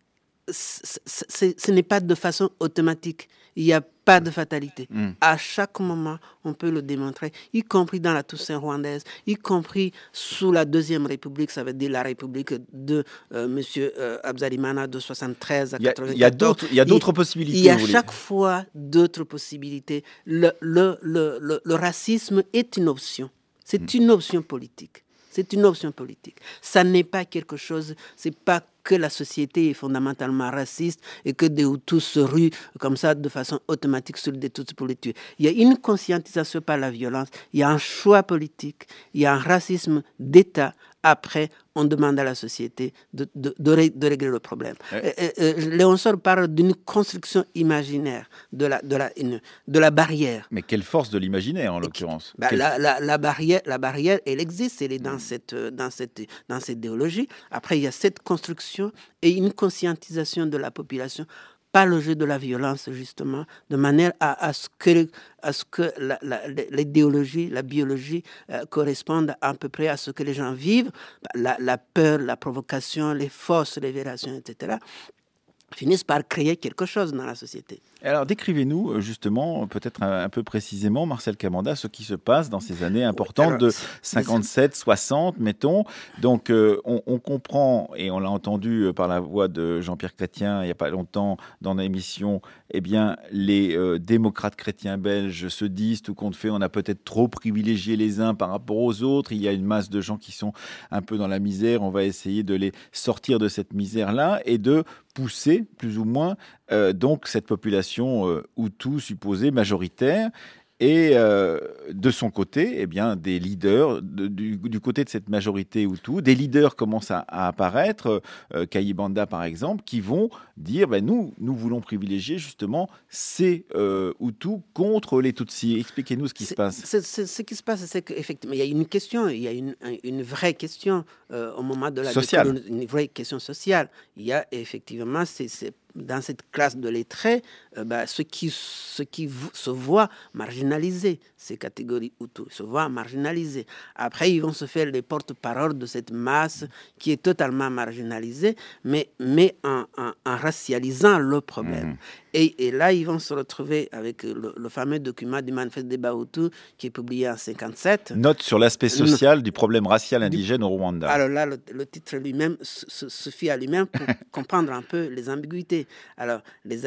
A: c- c- ce n'est pas de façon automatique. Il n'y a pas de fatalité. Mm. À chaque moment, on peut le démontrer, y compris dans la Toussaint rwandaise, y compris sous la Deuxième République, ça veut dire la République de euh, M. Euh, Habyarimana de soixante-treize à quatre-vingt-quatorze.
B: Il y a d'autres, il y a d'autres possibilités.
A: Il y a chaque fois d'autres possibilités. Le, le, le, le, le racisme est une option. C'est mm. une option politique. C'est une option politique. Ça n'est pas quelque chose, c'est pas que la société est fondamentalement raciste et que des Hutus se ruent comme ça de façon automatique sur des Tutsis pour les tuer. Il y a une conscientisation par la violence, il y a un choix politique, il y a un racisme d'État. Après, on demande à la société de, de, de, ré, de régler le problème. Ouais. Euh, euh, Léon Sor parle d'une construction imaginaire de la, de, la, une, de la barrière.
B: Mais quelle force de l'imaginaire, en l'occurrence.
A: Bah, quelle... la, la, la, barrière, la barrière, elle existe, elle est dans, mmh. cette, dans, cette, dans cette idéologie. Après, il y a cette construction et une conscientisation de la population par le jeu de la violence, justement, de manière à, à ce que, à ce que la, la, l'idéologie, la biologie euh, correspondent à peu près à ce que les gens vivent, la, la peur, la provocation, les fausses révélations, et cetera, finissent par créer quelque chose dans la société.
B: Alors, décrivez-nous justement, peut-être un, un peu précisément, Marcel Camanda, ce qui se passe dans ces années importantes Alors, de cinquante-sept, soixante, mettons. Donc, euh, on, on comprend, et on l'a entendu par la voix de Jean-Pierre Chrétien il n'y a pas longtemps dans l'émission, eh bien, les euh, démocrates chrétiens belges se disent, tout compte fait, on a peut-être trop privilégié les uns par rapport aux autres. Il y a une masse de gens qui sont un peu dans la misère. On va essayer de les sortir de cette misère-là et de pousser, plus ou moins, euh, donc cette population euh, Hutu supposée majoritaire. Et euh, de son côté, eh bien, des leaders, de, du, du côté de cette majorité Hutu, des leaders commencent à, à apparaître, euh, Kayibanda par exemple, qui vont dire ben, nous, nous voulons privilégier justement ces euh, Hutus contre les Tutsis. Expliquez-nous ce qui
A: c'est,
B: se passe.
A: C'est, c'est, ce qui se passe, c'est qu'effectivement, il y a une question, il y a une, une vraie question euh, au moment de la
B: sociale.
A: Une vraie question sociale. Il y a effectivement, c'est, c'est dans cette classe de lettrés, euh, bah, ceux qui, ceux qui v- se voient marginalisés, ces catégories Hutus, se voient marginalisés. Après, ils vont se faire les porte-parole de cette masse qui est totalement marginalisée, mais, mais en, en, en racialisant le problème. Mmh. Et, et là, ils vont se retrouver avec le, le fameux document du Manifeste des Bahutus qui est publié en cinquante-sept.
B: Note sur l'aspect social du problème racial indigène du, au Rwanda.
A: Alors là, le, le titre lui-même suffit à lui-même pour comprendre un peu les ambiguïtés. Alors, les,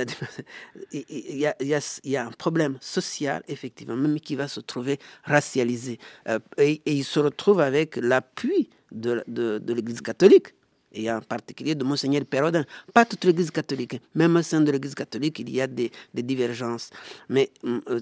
A: il, y a, il, y a, il y a un problème social, effectivement, même qui va se trouver racialisé. Euh, et, et il se retrouve avec l'appui de, de, de l'Église catholique. Et en particulier de Monseigneur Pérodin. Pas toute l'Église catholique. Même au sein de l'Église catholique, il y a des, des divergences. Mais euh,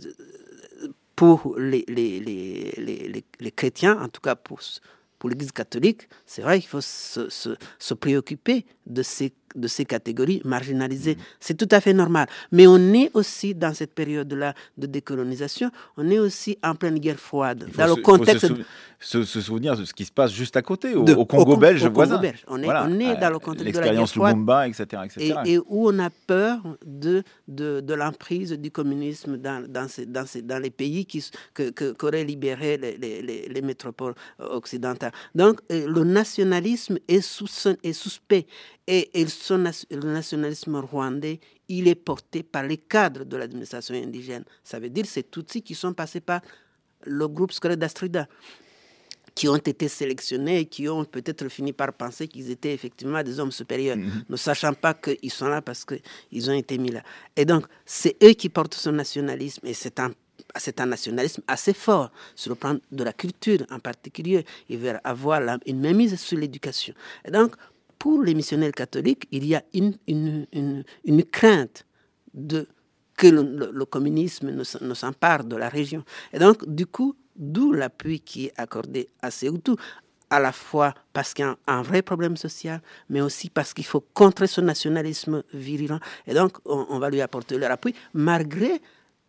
A: pour les, les, les, les, les chrétiens, en tout cas pour, pour l'Église catholique, c'est vrai qu'il faut se, se, se préoccuper de ces, de ces catégories marginalisées. Mmh. C'est tout à fait normal. Mais on est aussi, dans cette période-là de décolonisation, on est aussi en pleine guerre froide. Dans
B: se,
A: le contexte...
B: Se, se souvenir de ce qui se passe juste à côté, au, de, au Congo au, belge
A: au
B: voisin.
A: Congo belge. On est,
B: voilà.
A: on est dans le contexte de la guerre
B: froide. L'expérience Lumumba, et cetera, et cetera.
A: Et, et où on a peur de, de, de l'emprise du communisme dans, dans, ces, dans, ces, dans les pays qui, que, que, qu'auraient libéré les, les, les, les métropoles occidentales. Donc, le nationalisme est, sous, est suspect. Et, et son, le nationalisme rwandais, il est porté par les cadres de l'administration indigène. Ça veut dire que c'est Tutsis qui sont passés par le groupe scolaire d'Astrida, qui ont été sélectionnés et qui ont peut-être fini par penser qu'ils étaient effectivement des hommes supérieurs, mmh. ne sachant pas qu'ils sont là parce qu'ils ont été mis là. Et donc, c'est eux qui portent son nationalisme, et c'est un, c'est un nationalisme assez fort sur le plan de la culture en particulier. Ils veulent avoir la, une mainmise sur l'éducation. Et donc, pour les missionnaires catholiques, il y a une, une, une, une crainte de, que le, le, le communisme ne, ne s'empare de la région. Et donc, du coup, d'où l'appui qui est accordé à ces Hutus, à la fois parce qu'il y a un, un vrai problème social, mais aussi parce qu'il faut contrer ce nationalisme virulent. Et donc, on, on va lui apporter leur appui, malgré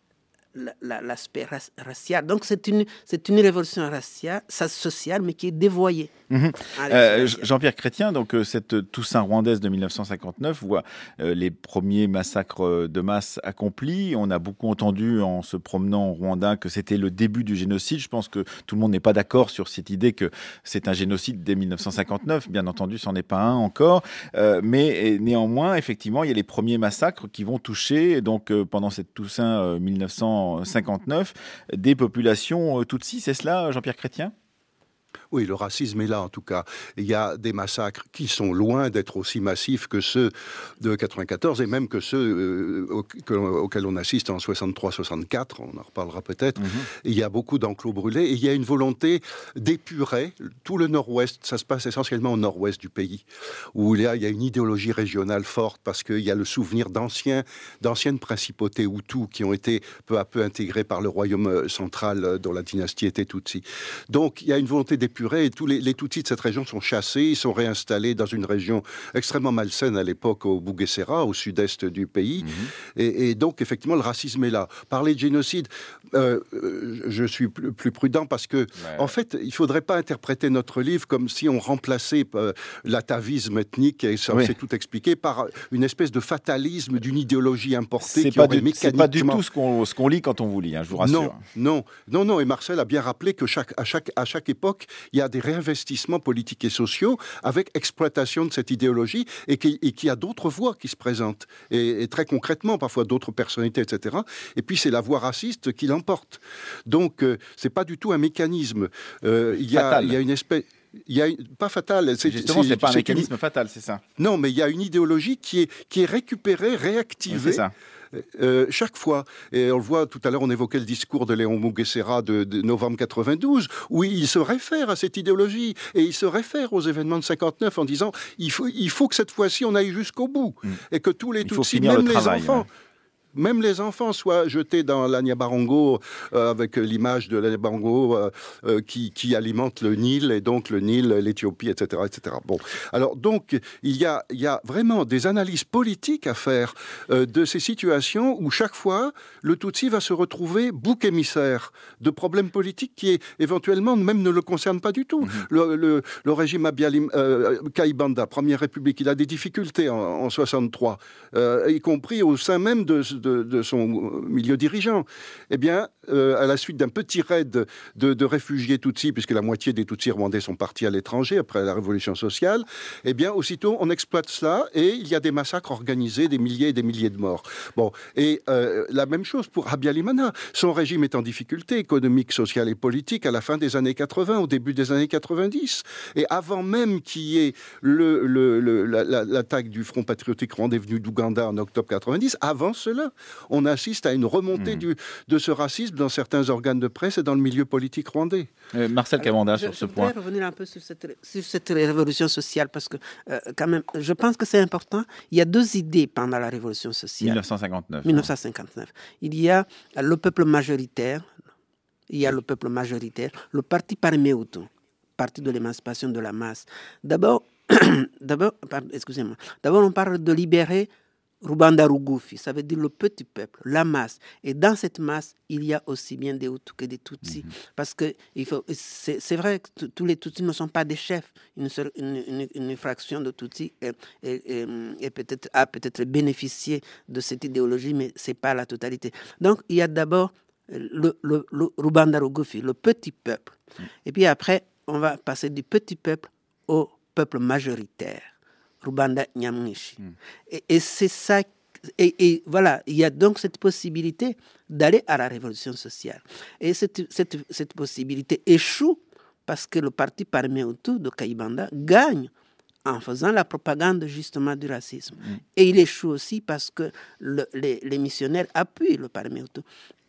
A: l'aspect racial. Donc c'est une, c'est une révolution raciale, sociale, mais qui est dévoyée.
B: Mmh. Euh, Jean-Pierre Chrétien, donc euh, cette Toussaint rwandaise de mille neuf cent cinquante-neuf voit euh, les premiers massacres de masse accomplis. On a beaucoup entendu en se promenant au Rwanda que c'était le début du génocide. Je pense que tout le monde n'est pas d'accord sur cette idée que c'est un génocide dès mille neuf cent cinquante-neuf. Bien entendu, c'en est pas un encore. Euh, mais néanmoins, effectivement, il y a les premiers massacres qui vont toucher, donc euh, pendant cette Toussaint euh, mille neuf cent cinquante-neuf, des populations euh, tutsis. C'est cela, Jean-Pierre Chrétien ?
D: Oui, le racisme est là en tout cas. Il y a des massacres qui sont loin d'être aussi massifs que ceux de quatre-vingt-quatorze et même que ceux euh, auxquels on assiste en soixante-trois soixante-quatre, on en reparlera peut-être. Mm-hmm. Il y a beaucoup d'enclos brûlés et il y a une volonté d'épurer tout le nord-ouest. Ça se passe essentiellement au nord-ouest du pays, où il y a, il y a une idéologie régionale forte parce qu'il y a le souvenir d'anciens, d'anciennes principautés Hutus qui ont été peu à peu intégrées par le royaume central dont la dynastie était Tutsi. Donc il y a une volonté d'épurer et tous les, les Tutsis de cette région sont chassés, ils sont réinstallés dans une région extrêmement malsaine à l'époque au Bugesera, au sud-est du pays. Mmh. Et, et donc, effectivement, le racisme est là. Parler de génocide, euh, je suis plus, plus prudent parce que, ouais. en fait, il ne faudrait pas interpréter notre livre comme si on remplaçait euh, l'atavisme ethnique, et ça, oui. c'est tout expliqué, par une espèce de fatalisme d'une idéologie importée
B: c'est
D: qui
B: pas
D: aurait
B: du,
D: mécaniquement...
B: C'est pas du tout ce qu'on, ce qu'on lit quand on vous lit, hein, je vous rassure.
D: Non, non, non, non. Et Marcel a bien rappelé que chaque, à, chaque, à chaque époque, il y a des réinvestissements politiques et sociaux avec exploitation de cette idéologie et qu'il y a d'autres voix qui se présentent. Et, et très concrètement, parfois d'autres personnalités, et cetera. Et puis, c'est la voix raciste qui l'emporte. Donc, euh, c'est pas du tout un mécanisme. Euh, il y a, il y a une espèce... Il y a une, pas fatal.
B: C'est, Justement, c'est, c'est pas un mécanisme une... fatal, c'est ça.
D: Non, mais il y a une idéologie qui est, qui est récupérée, réactivée. Oui, c'est ça. Euh, chaque fois, et on le voit tout à l'heure, on évoquait le discours de Léon Mugesera de, de novembre quatre-vingt-douze, où il se réfère à cette idéologie et il se réfère aux événements de cinquante-neuf en disant il faut, il faut que cette fois-ci on aille jusqu'au bout mmh. et que tous les Tutsis, même les travail, enfants. Ouais. Même les enfants soient jetés dans l'Anyabarongo euh, avec l'image de l'Anyabarongo euh, euh, qui, qui alimente le Nil et donc le Nil, l'Éthiopie, et cetera, et cetera. Bon, alors donc il y a, il y a vraiment des analyses politiques à faire euh, de ces situations où chaque fois le Tutsi va se retrouver bouc émissaire de problèmes politiques qui éventuellement même ne le concernent pas du tout. Mm-hmm. Le, le, le régime Abiyalim, euh, Kayibanda, Première République, il a des difficultés en, en soixante-trois, euh, y compris au sein même de De, de son milieu dirigeant. Eh bien, euh, à la suite d'un petit raid de, de réfugiés Tutsis, puisque la moitié des Tutsis rwandais sont partis à l'étranger après la révolution sociale, eh bien, aussitôt, on exploite cela et il y a des massacres organisés, des milliers et des milliers de morts. Bon, et euh, la même chose pour Habyalimana. Son régime est en difficulté économique, sociale et politique à la fin des années quatre-vingts, au début des années quatre-vingt-dix. Et avant même qu'il y ait le, le, le, la, la, l'attaque du Front patriotique rwandais venu d'Ouganda en octobre quatre-vingt-dix, avant cela, on assiste à une remontée mmh. du, de ce racisme dans certains organes de presse et dans le milieu politique rwandais.
B: Euh, Marcel Cavanda, sur ce point.
A: Je voudrais revenir un peu sur cette, sur cette révolution sociale, parce que, euh, quand même, je pense que c'est important. Il y a deux idées pendant la révolution sociale.
B: dix-neuf cent cinquante-neuf.
A: dix-neuf cent cinquante-neuf. Il y a le peuple majoritaire, il y a le peuple majoritaire, le parti Parmehutu, parti de l'émancipation de la masse. D'abord, d'abord, excusez-moi, d'abord on parle de libérer Rubandarugufi, ça veut dire le petit peuple, la masse. Et dans cette masse, il y a aussi bien des Hutus que des Tutsis. Mm-hmm. Parce que il faut, c'est, c'est vrai que t- tous les Tutsis ne sont pas des chefs. Une, seule, une, une, une fraction de Tutsis est, est, est, est peut-être, a peut-être bénéficié de cette idéologie, mais ce n'est pas la totalité. Donc, il y a d'abord le, le, le Rubandarugufi, le petit peuple. Mm. Et puis après, on va passer du petit peuple au peuple majoritaire. Rubanda Nyamnishi. Mm. Et, et c'est ça. Et, et voilà, il y a donc cette possibilité d'aller à la révolution sociale. Et cette, cette, cette possibilité échoue parce que le parti Parmehutu de Kayibanda gagne en faisant la propagande justement du racisme. Mm. Et il échoue aussi parce que le, les, les missionnaires appuient le Parmehutu.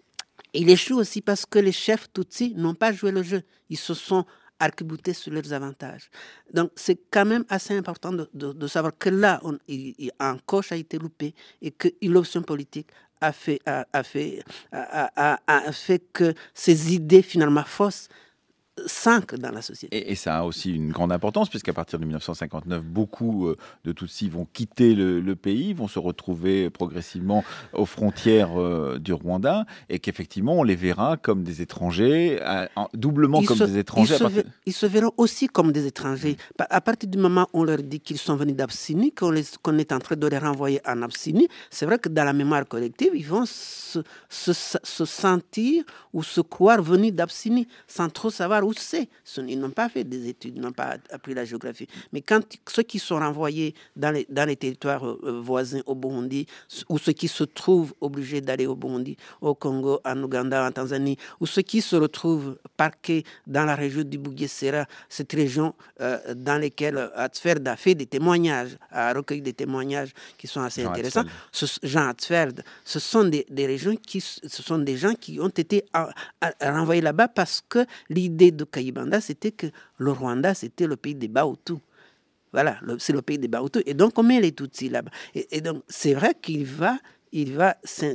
A: Il échoue aussi parce que les chefs Tutsis n'ont pas joué le jeu. Ils se sont arc-boutés sur leurs avantages. Donc, c'est quand même assez important de, de, de savoir que là, on, il, il, un coche a été loupé et que l'option politique a fait, a, a, fait, a, a, a fait que ces idées finalement fausses s'ancre dans la société.
B: Et, et ça a aussi une grande importance, puisqu'à partir de dix-neuf cent cinquante-neuf, beaucoup euh, de Tutsis vont quitter le, le pays, vont se retrouver progressivement aux frontières euh, du Rwanda, et qu'effectivement, on les verra comme des étrangers, euh, doublement
A: ils
B: comme
A: se,
B: des étrangers.
A: Ils se,
B: partir...
A: ils se verront aussi comme des étrangers. Mmh. À partir du moment où on leur dit qu'ils sont venus d'Abyssinie, qu'on, les, qu'on est en train de les renvoyer en Abyssinie, c'est vrai que dans la mémoire collective, ils vont se, se, se sentir ou se croire venus d'Abyssinie, sans trop savoir où c'est. Ils n'ont pas fait des études, ils n'ont pas appris la géographie. Mais quand ceux qui sont renvoyés dans les, dans les territoires euh, voisins au Burundi, ou ceux qui se trouvent obligés d'aller au Burundi, au Congo, en Ouganda, en Tanzanie, ou ceux qui se retrouvent parqués dans la région du Bugesera, cette région euh, dans laquelle Hatzfeld a fait des témoignages, a recueilli des témoignages qui sont assez Jean intéressants. Ce, Jean Hatzfeld, ce sont des, des régions qui, ce sont des gens qui ont été à, à, renvoyés là-bas parce que l'idée de Kayibanda, c'était que le Rwanda, c'était le pays des Bahutus. Voilà, le, c'est le pays des Bahutus. Et donc, on met les Tutsis là-bas. Et, et donc, c'est vrai qu'il va... il va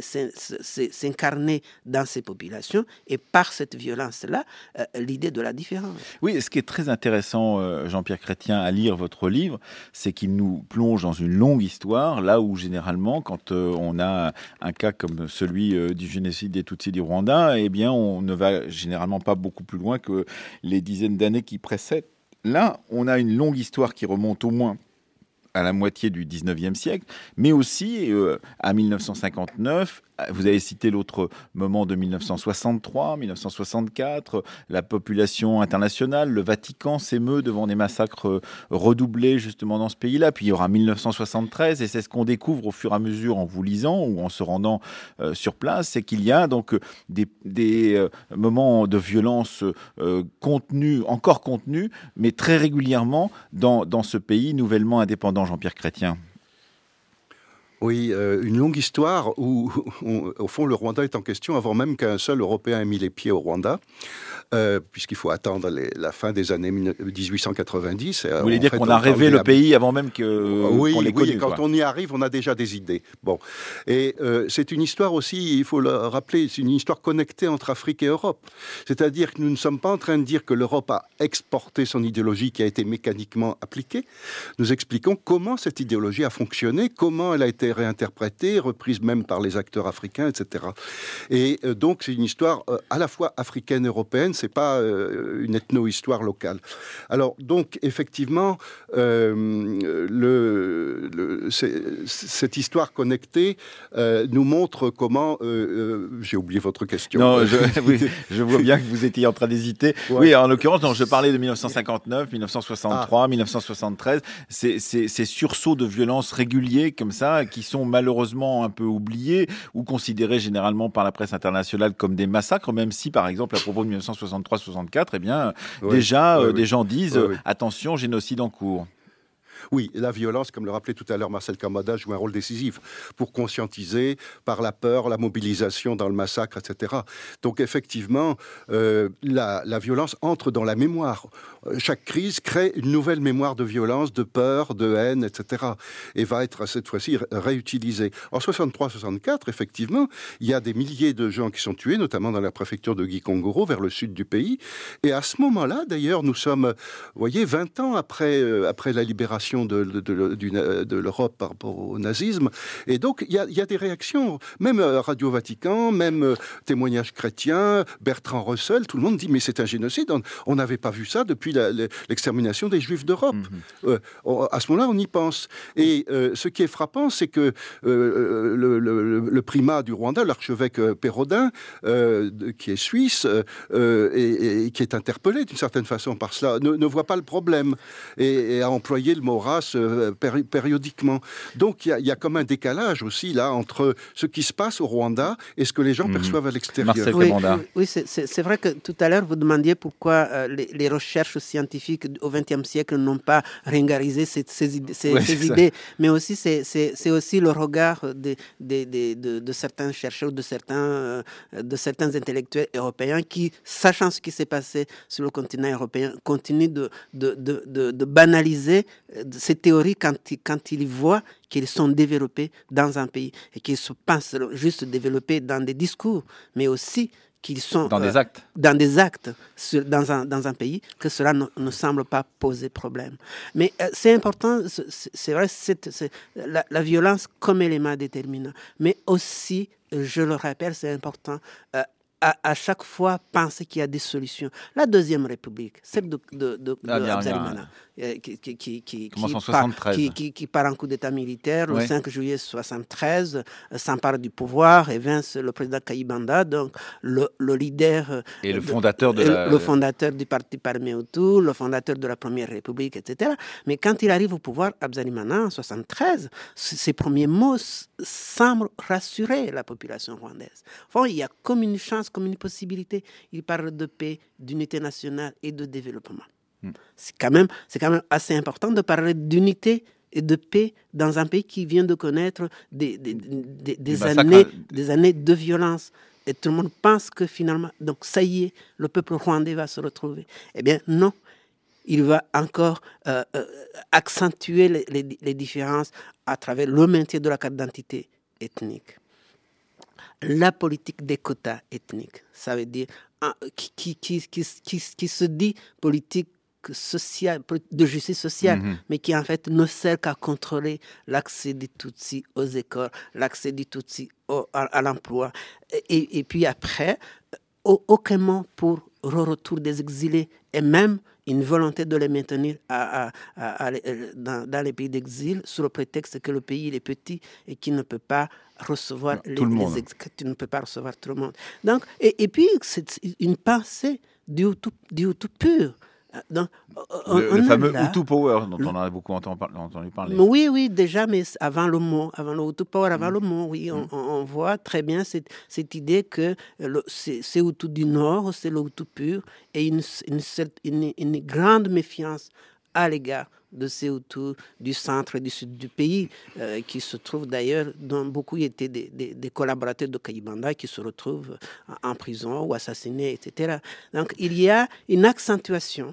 A: s'incarner dans ces populations et par cette violence-là, euh, l'idée de la différence.
B: Oui, ce qui est très intéressant, euh, Jean-Pierre Chrétien, à lire votre livre, c'est qu'il nous plonge dans une longue histoire, là où généralement, quand euh, on a un cas comme celui euh, du génocide des Tutsis du Rwanda, eh bien, on ne va généralement pas beaucoup plus loin que les dizaines d'années qui précèdent. Là, on a une longue histoire qui remonte au moins à la moitié du dix-neuvième siècle, mais aussi euh, à dix-neuf cent cinquante-neuf. Vous avez cité l'autre moment de dix-neuf cent soixante-trois, dix-neuf cent soixante-quatre. La population internationale, le Vatican s'émeut devant des massacres redoublés justement dans ce pays-là. Puis il y aura dix-neuf cent soixante-treize, et c'est ce qu'on découvre au fur et à mesure en vous lisant ou en se rendant euh, sur place, c'est qu'il y a donc des, des euh, moments de violence euh, contenus, encore contenus, mais très régulièrement dans, dans ce pays nouvellement indépendant, Jean-Pierre Chrétien.
D: Oui, euh, une longue histoire où, où, au fond, le Rwanda est en question avant même qu'un seul Européen ait mis les pieds au Rwanda, euh, puisqu'il faut attendre les, la fin des années dix-huit cent quatre-vingt-dix.
B: Vous voulez dire fait, qu'on a rêvé le pays avant même que,
D: oui,
B: qu'on l'ait
D: oui,
B: connu,
D: et quand
B: quoi.
D: on y arrive, on a déjà des idées. Bon, et euh, c'est une histoire aussi, il faut le rappeler, c'est une histoire connectée entre Afrique et Europe. C'est-à-dire que nous ne sommes pas en train de dire que l'Europe a exporté son idéologie qui a été mécaniquement appliquée. Nous expliquons comment cette idéologie a fonctionné, comment elle a été réinterprétée, reprise même par les acteurs africains, et cetera. Et euh, donc, c'est une histoire euh, à la fois africaine-européenne, c'est pas euh, une ethno-histoire locale. Alors, donc, effectivement, euh, le, le, cette histoire connectée euh, nous montre comment... Euh, euh, j'ai oublié votre question.
B: Non, je, oui, je vois bien que vous étiez en train d'hésiter. Ouais. Oui, en l'occurrence, non, je parlais de dix-neuf cent cinquante-neuf, dix-neuf cent soixante-trois, ah. dix-neuf cent soixante-treize. C'est, c'est, ces sursauts de violence réguliers comme ça, qui sont malheureusement un peu oubliés ou considérés généralement par la presse internationale comme des massacres, même si, par exemple, à propos de dix-neuf cent soixante-trois soixante-quatre, eh bien, oui, déjà, oui, euh, oui. des gens disent oui, oui. « Attention, génocide en cours ».
D: Oui, la violence, comme le rappelait tout à l'heure Marcel Kamada, joue un rôle décisif pour conscientiser par la peur, la mobilisation dans le massacre, et cetera. Donc effectivement, euh, la, la violence entre dans la mémoire. Chaque crise crée une nouvelle mémoire de violence, de peur, de haine, et cetera. Et va être cette fois-ci réutilisée. En soixante-trois soixante-quatre, effectivement, il y a des milliers de gens qui sont tués, notamment dans la préfecture de Gikongoro, vers le sud du pays. Et à ce moment-là, d'ailleurs, nous sommes, vous voyez, vingt ans après, euh, après la libération De, de, de, de, de l'Europe par rapport au nazisme. Et donc, il y a, y a des réactions. Même euh, Radio Vatican, même euh, témoignages chrétiens, Bertrand Russell, tout le monde dit, mais c'est un génocide. On n'avait pas vu ça depuis la, la, l'extermination des Juifs d'Europe. Mm-hmm. Euh, on, à ce moment-là, on y pense. Et euh, ce qui est frappant, c'est que euh, le, le, le primat du Rwanda, l'archevêque Pérodin, euh, qui est suisse, euh, et, et qui est interpellé d'une certaine façon par cela, ne, ne voit pas le problème et, et a employé le mot race euh, péri- périodiquement. Donc il y, y a comme un décalage aussi là entre ce qui se passe au Rwanda et ce que les gens mmh. perçoivent à l'extérieur.
B: Marcel
A: oui,
B: Kamada.
A: Oui, oui c'est, c'est, c'est vrai que tout à l'heure vous demandiez pourquoi euh, les, les recherches scientifiques au vingtième siècle n'ont pas ringarisé ces, ces, idées, ces, ouais, ces idées, mais aussi c'est, c'est, c'est aussi le regard de, de, de, de, de certains chercheurs, de certains, euh, de certains intellectuels européens qui, sachant ce qui s'est passé sur le continent européen, continuent de, de, de, de, de banaliser ces théories quand, quand ils voient qu'ils sont développés dans un pays et qu'ils se pensent juste développés dans des discours, mais aussi qu'ils sont
B: dans
A: euh,
B: des actes,
A: dans, des actes sur, dans, un, dans un pays, que cela ne, ne semble pas poser problème. Mais euh, c'est important, c'est, c'est vrai, c'est, c'est la, la violence comme élément déterminant. Mais aussi, je le rappelle, c'est important, euh, à, à chaque fois penser qu'il y a des solutions. La Deuxième République, celle de, de, de,
B: ah,
A: de
B: bien,
A: Habyarimana, euh, qui, qui, qui, qui,
B: commence
A: qui
B: en soixante-treize.
A: Part, qui, qui, qui part en coup d'État militaire le
B: oui.
A: cinq juillet soixante-treize, euh, s'empare du pouvoir et vince le président Kayibanda, donc le, le leader...
B: Et le
A: de,
B: fondateur de la...
A: Le fondateur du parti Parmehutu, le fondateur de la Première République, et cetera. Mais quand il arrive au pouvoir, Habyarimana, en soixante-treize, ses premiers mots semblent rassurer la population rwandaise. Enfin, il y a comme une chance, comme une possibilité. Il parle de paix, d'unité nationale et de développement. Hmm. C'est quand même, c'est quand même assez important de parler d'unité et de paix dans un pays qui vient de connaître des, des, des, des, années, des années de violence. Et tout le monde pense que finalement, donc ça y est, le peuple rwandais va se retrouver. Eh bien, non. Il va encore euh, euh, accentuer les, les, les différences à travers le maintien de la carte d'identité ethnique. La politique des quotas ethniques, ça veut dire hein, qui, qui, qui, qui, qui se dit politique sociale, de justice sociale, mm-hmm. mais qui en fait ne sert qu'à contrôler l'accès des Tutsis aux écoles, l'accès des Tutsis au, à, à l'emploi. Et, et puis après, aucunement pour le retour des exilés et même une volonté de les maintenir à, à, à, à, dans, dans les pays d'exil sous le prétexte que le pays il est petit et qu'il ne peut pas recevoir
B: tout
A: les,
B: le monde.
A: les ex, que tu ne peux pas recevoir tout le monde. Donc, et, et puis c'est une pensée du Hutu, du Hutu pur. Donc,
B: on, le, on le fameux là, Hutu Power dont le, on a beaucoup entendu parler.
A: Oui, oui, déjà, mais avant le mot, avant le Hutu Power, avant mmh. le mot, oui, mmh. on, on voit très bien cette, cette idée que le, c'est, c'est Hutu du Nord, c'est le Hutu pur, et une, une, une, une grande méfiance à l'égard de ces Hutus du centre et du sud du pays, euh, qui se trouvent d'ailleurs, dont beaucoup étaient des, des, des collaborateurs de Kayibanda, qui se retrouvent en prison ou assassinés, et cetera. Donc, il y a une accentuation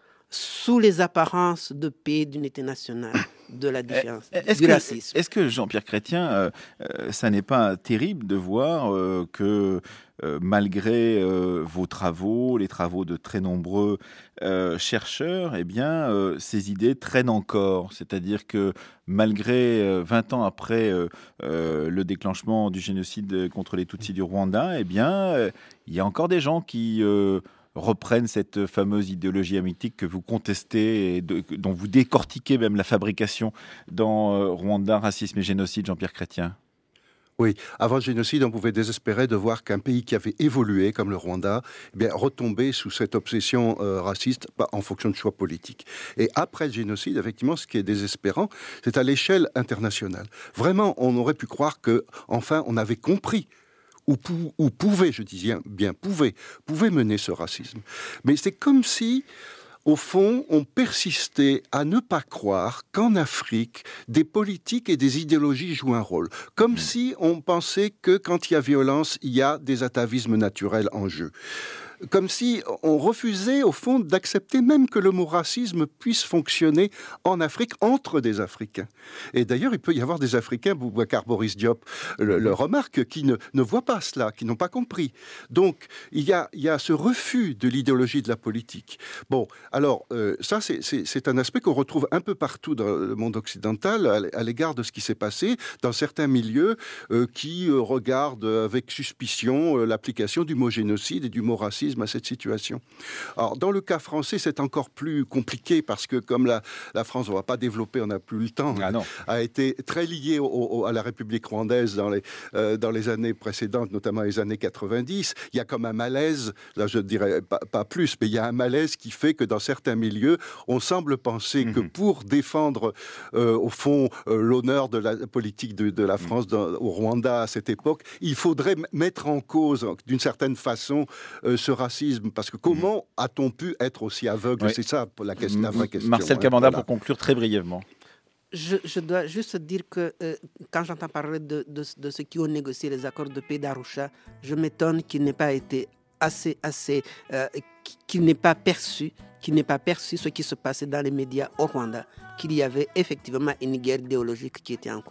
A: sous les apparences de paix, d'unité nationale, de la différence,
B: est-ce
A: du
B: que,
A: racisme.
B: Est-ce que, Jean-Pierre Chrétien, euh, euh, ça n'est pas terrible de voir euh, que euh, malgré euh, vos travaux, les travaux de très nombreux euh, chercheurs, eh bien, euh, ces idées traînent encore. C'est-à-dire que malgré euh, vingt ans après euh, euh, le déclenchement du génocide contre les Tutsis du Rwanda, eh bien, euh, il y a encore des gens qui... Euh, reprennent cette fameuse idéologie hamitique que vous contestez et de, dont vous décortiquez même la fabrication dans euh, Rwanda, racisme et génocide, Jean-Pierre Chrétien.
D: Oui, avant le génocide, on pouvait désespérer de voir qu'un pays qui avait évolué, comme le Rwanda, eh bien, retombait sous cette obsession euh, raciste bah, en fonction de choix politiques. Et après le génocide, effectivement, ce qui est désespérant, c'est à l'échelle internationale. Vraiment, on aurait pu croire que, enfin, on avait compris Ou, pou, ou pouvait, je dis bien pouvait, pouvait mener ce racisme. Mais c'est comme si, au fond, on persistait à ne pas croire qu'en Afrique, des politiques et des idéologies jouent un rôle. Comme mmh. si on pensait que quand il y a violence, il y a des atavismes naturels en jeu. Comme si on refusait, au fond, d'accepter même que le mot racisme puisse fonctionner en Afrique, entre des Africains. Et d'ailleurs, il peut y avoir des Africains, Boubacar Boris Diop le, le remarque, qui ne, ne voient pas cela, qui n'ont pas compris. Donc, il y a, il y a ce refus de l'idéologie de la politique. Bon, alors, euh, ça, c'est, c'est, c'est un aspect qu'on retrouve un peu partout dans le monde occidental, à, à l'égard de ce qui s'est passé dans certains milieux euh, qui euh, regardent avec suspicion euh, l'application du mot génocide et du mot racisme à cette situation. Alors, dans le cas français, c'est encore plus compliqué parce que, comme la, la France, on ne va pas développer, on n'a plus le temps,
B: ah non.
D: a été très liée au, au, à la République rwandaise dans les, euh, dans les années précédentes, notamment les années quatre-vingt-dix. Il y a comme un malaise, là je ne dirais pas, pas plus, mais il y a un malaise qui fait que dans certains milieux, on semble penser mmh. que pour défendre, euh, au fond, euh, l'honneur de la politique de, de la France dans, au Rwanda à cette époque, il faudrait mettre en cause, d'une certaine façon, euh, ce racisme, parce que comment mmh. a-t-on pu être aussi aveugle? Oui. C'est ça la, question, la vraie question.
B: Marcel Kabanda, hein, voilà. Pour conclure très brièvement.
A: Je, je dois juste dire que euh, quand j'entends parler de, de, de ceux qui ont négocié les accords de paix d'Arusha, je m'étonne qu'il n'ait pas été assez, assez, euh, qu'il n'ait pas perçu, qu'il n'ait pas perçu ce qui se passait dans les médias au Rwanda, qu'il y avait effectivement une guerre idéologique qui était en cours.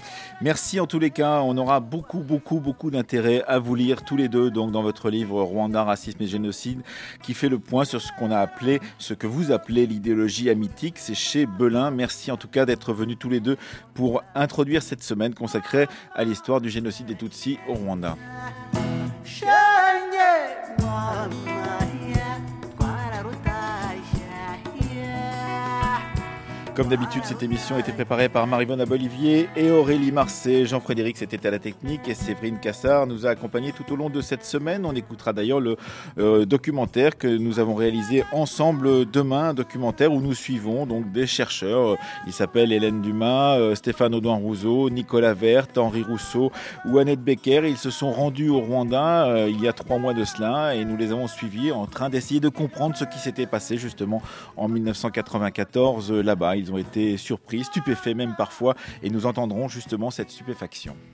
B: Merci en tous les cas, on aura beaucoup, beaucoup, beaucoup d'intérêt à vous lire tous les deux donc dans votre livre Rwanda, racisme et génocide, qui fait le point sur ce qu'on a appelé, ce que vous appelez l'idéologie hamitique. C'est chez Belin. Merci en tout cas d'être venus tous les deux pour introduire cette semaine consacrée à l'histoire du génocide des Tutsis au Rwanda. Comme d'habitude, cette émission a été préparée par Marie-Vonne Abolivier et Aurélie Marcet. Jean-Frédéric, c'était à la technique et Séverine Cassard nous a accompagnés tout au long de cette semaine. On écoutera d'ailleurs le euh, documentaire que nous avons réalisé ensemble demain, un documentaire où nous suivons donc des chercheurs. Il s'appelle Hélène Dumas, euh, Stéphane Audouin-Rousseau, Nicolas Vert, Henri Rousseau ou Annette Becker. Ils se sont rendus au Rwanda euh, il y a trois mois de cela et nous les avons suivis en train d'essayer de comprendre ce qui s'était passé justement en dix-neuf cent quatre-vingt-quatorze euh, là-bas. Ils ont été surpris, stupéfaits même parfois, et nous entendrons justement cette stupéfaction.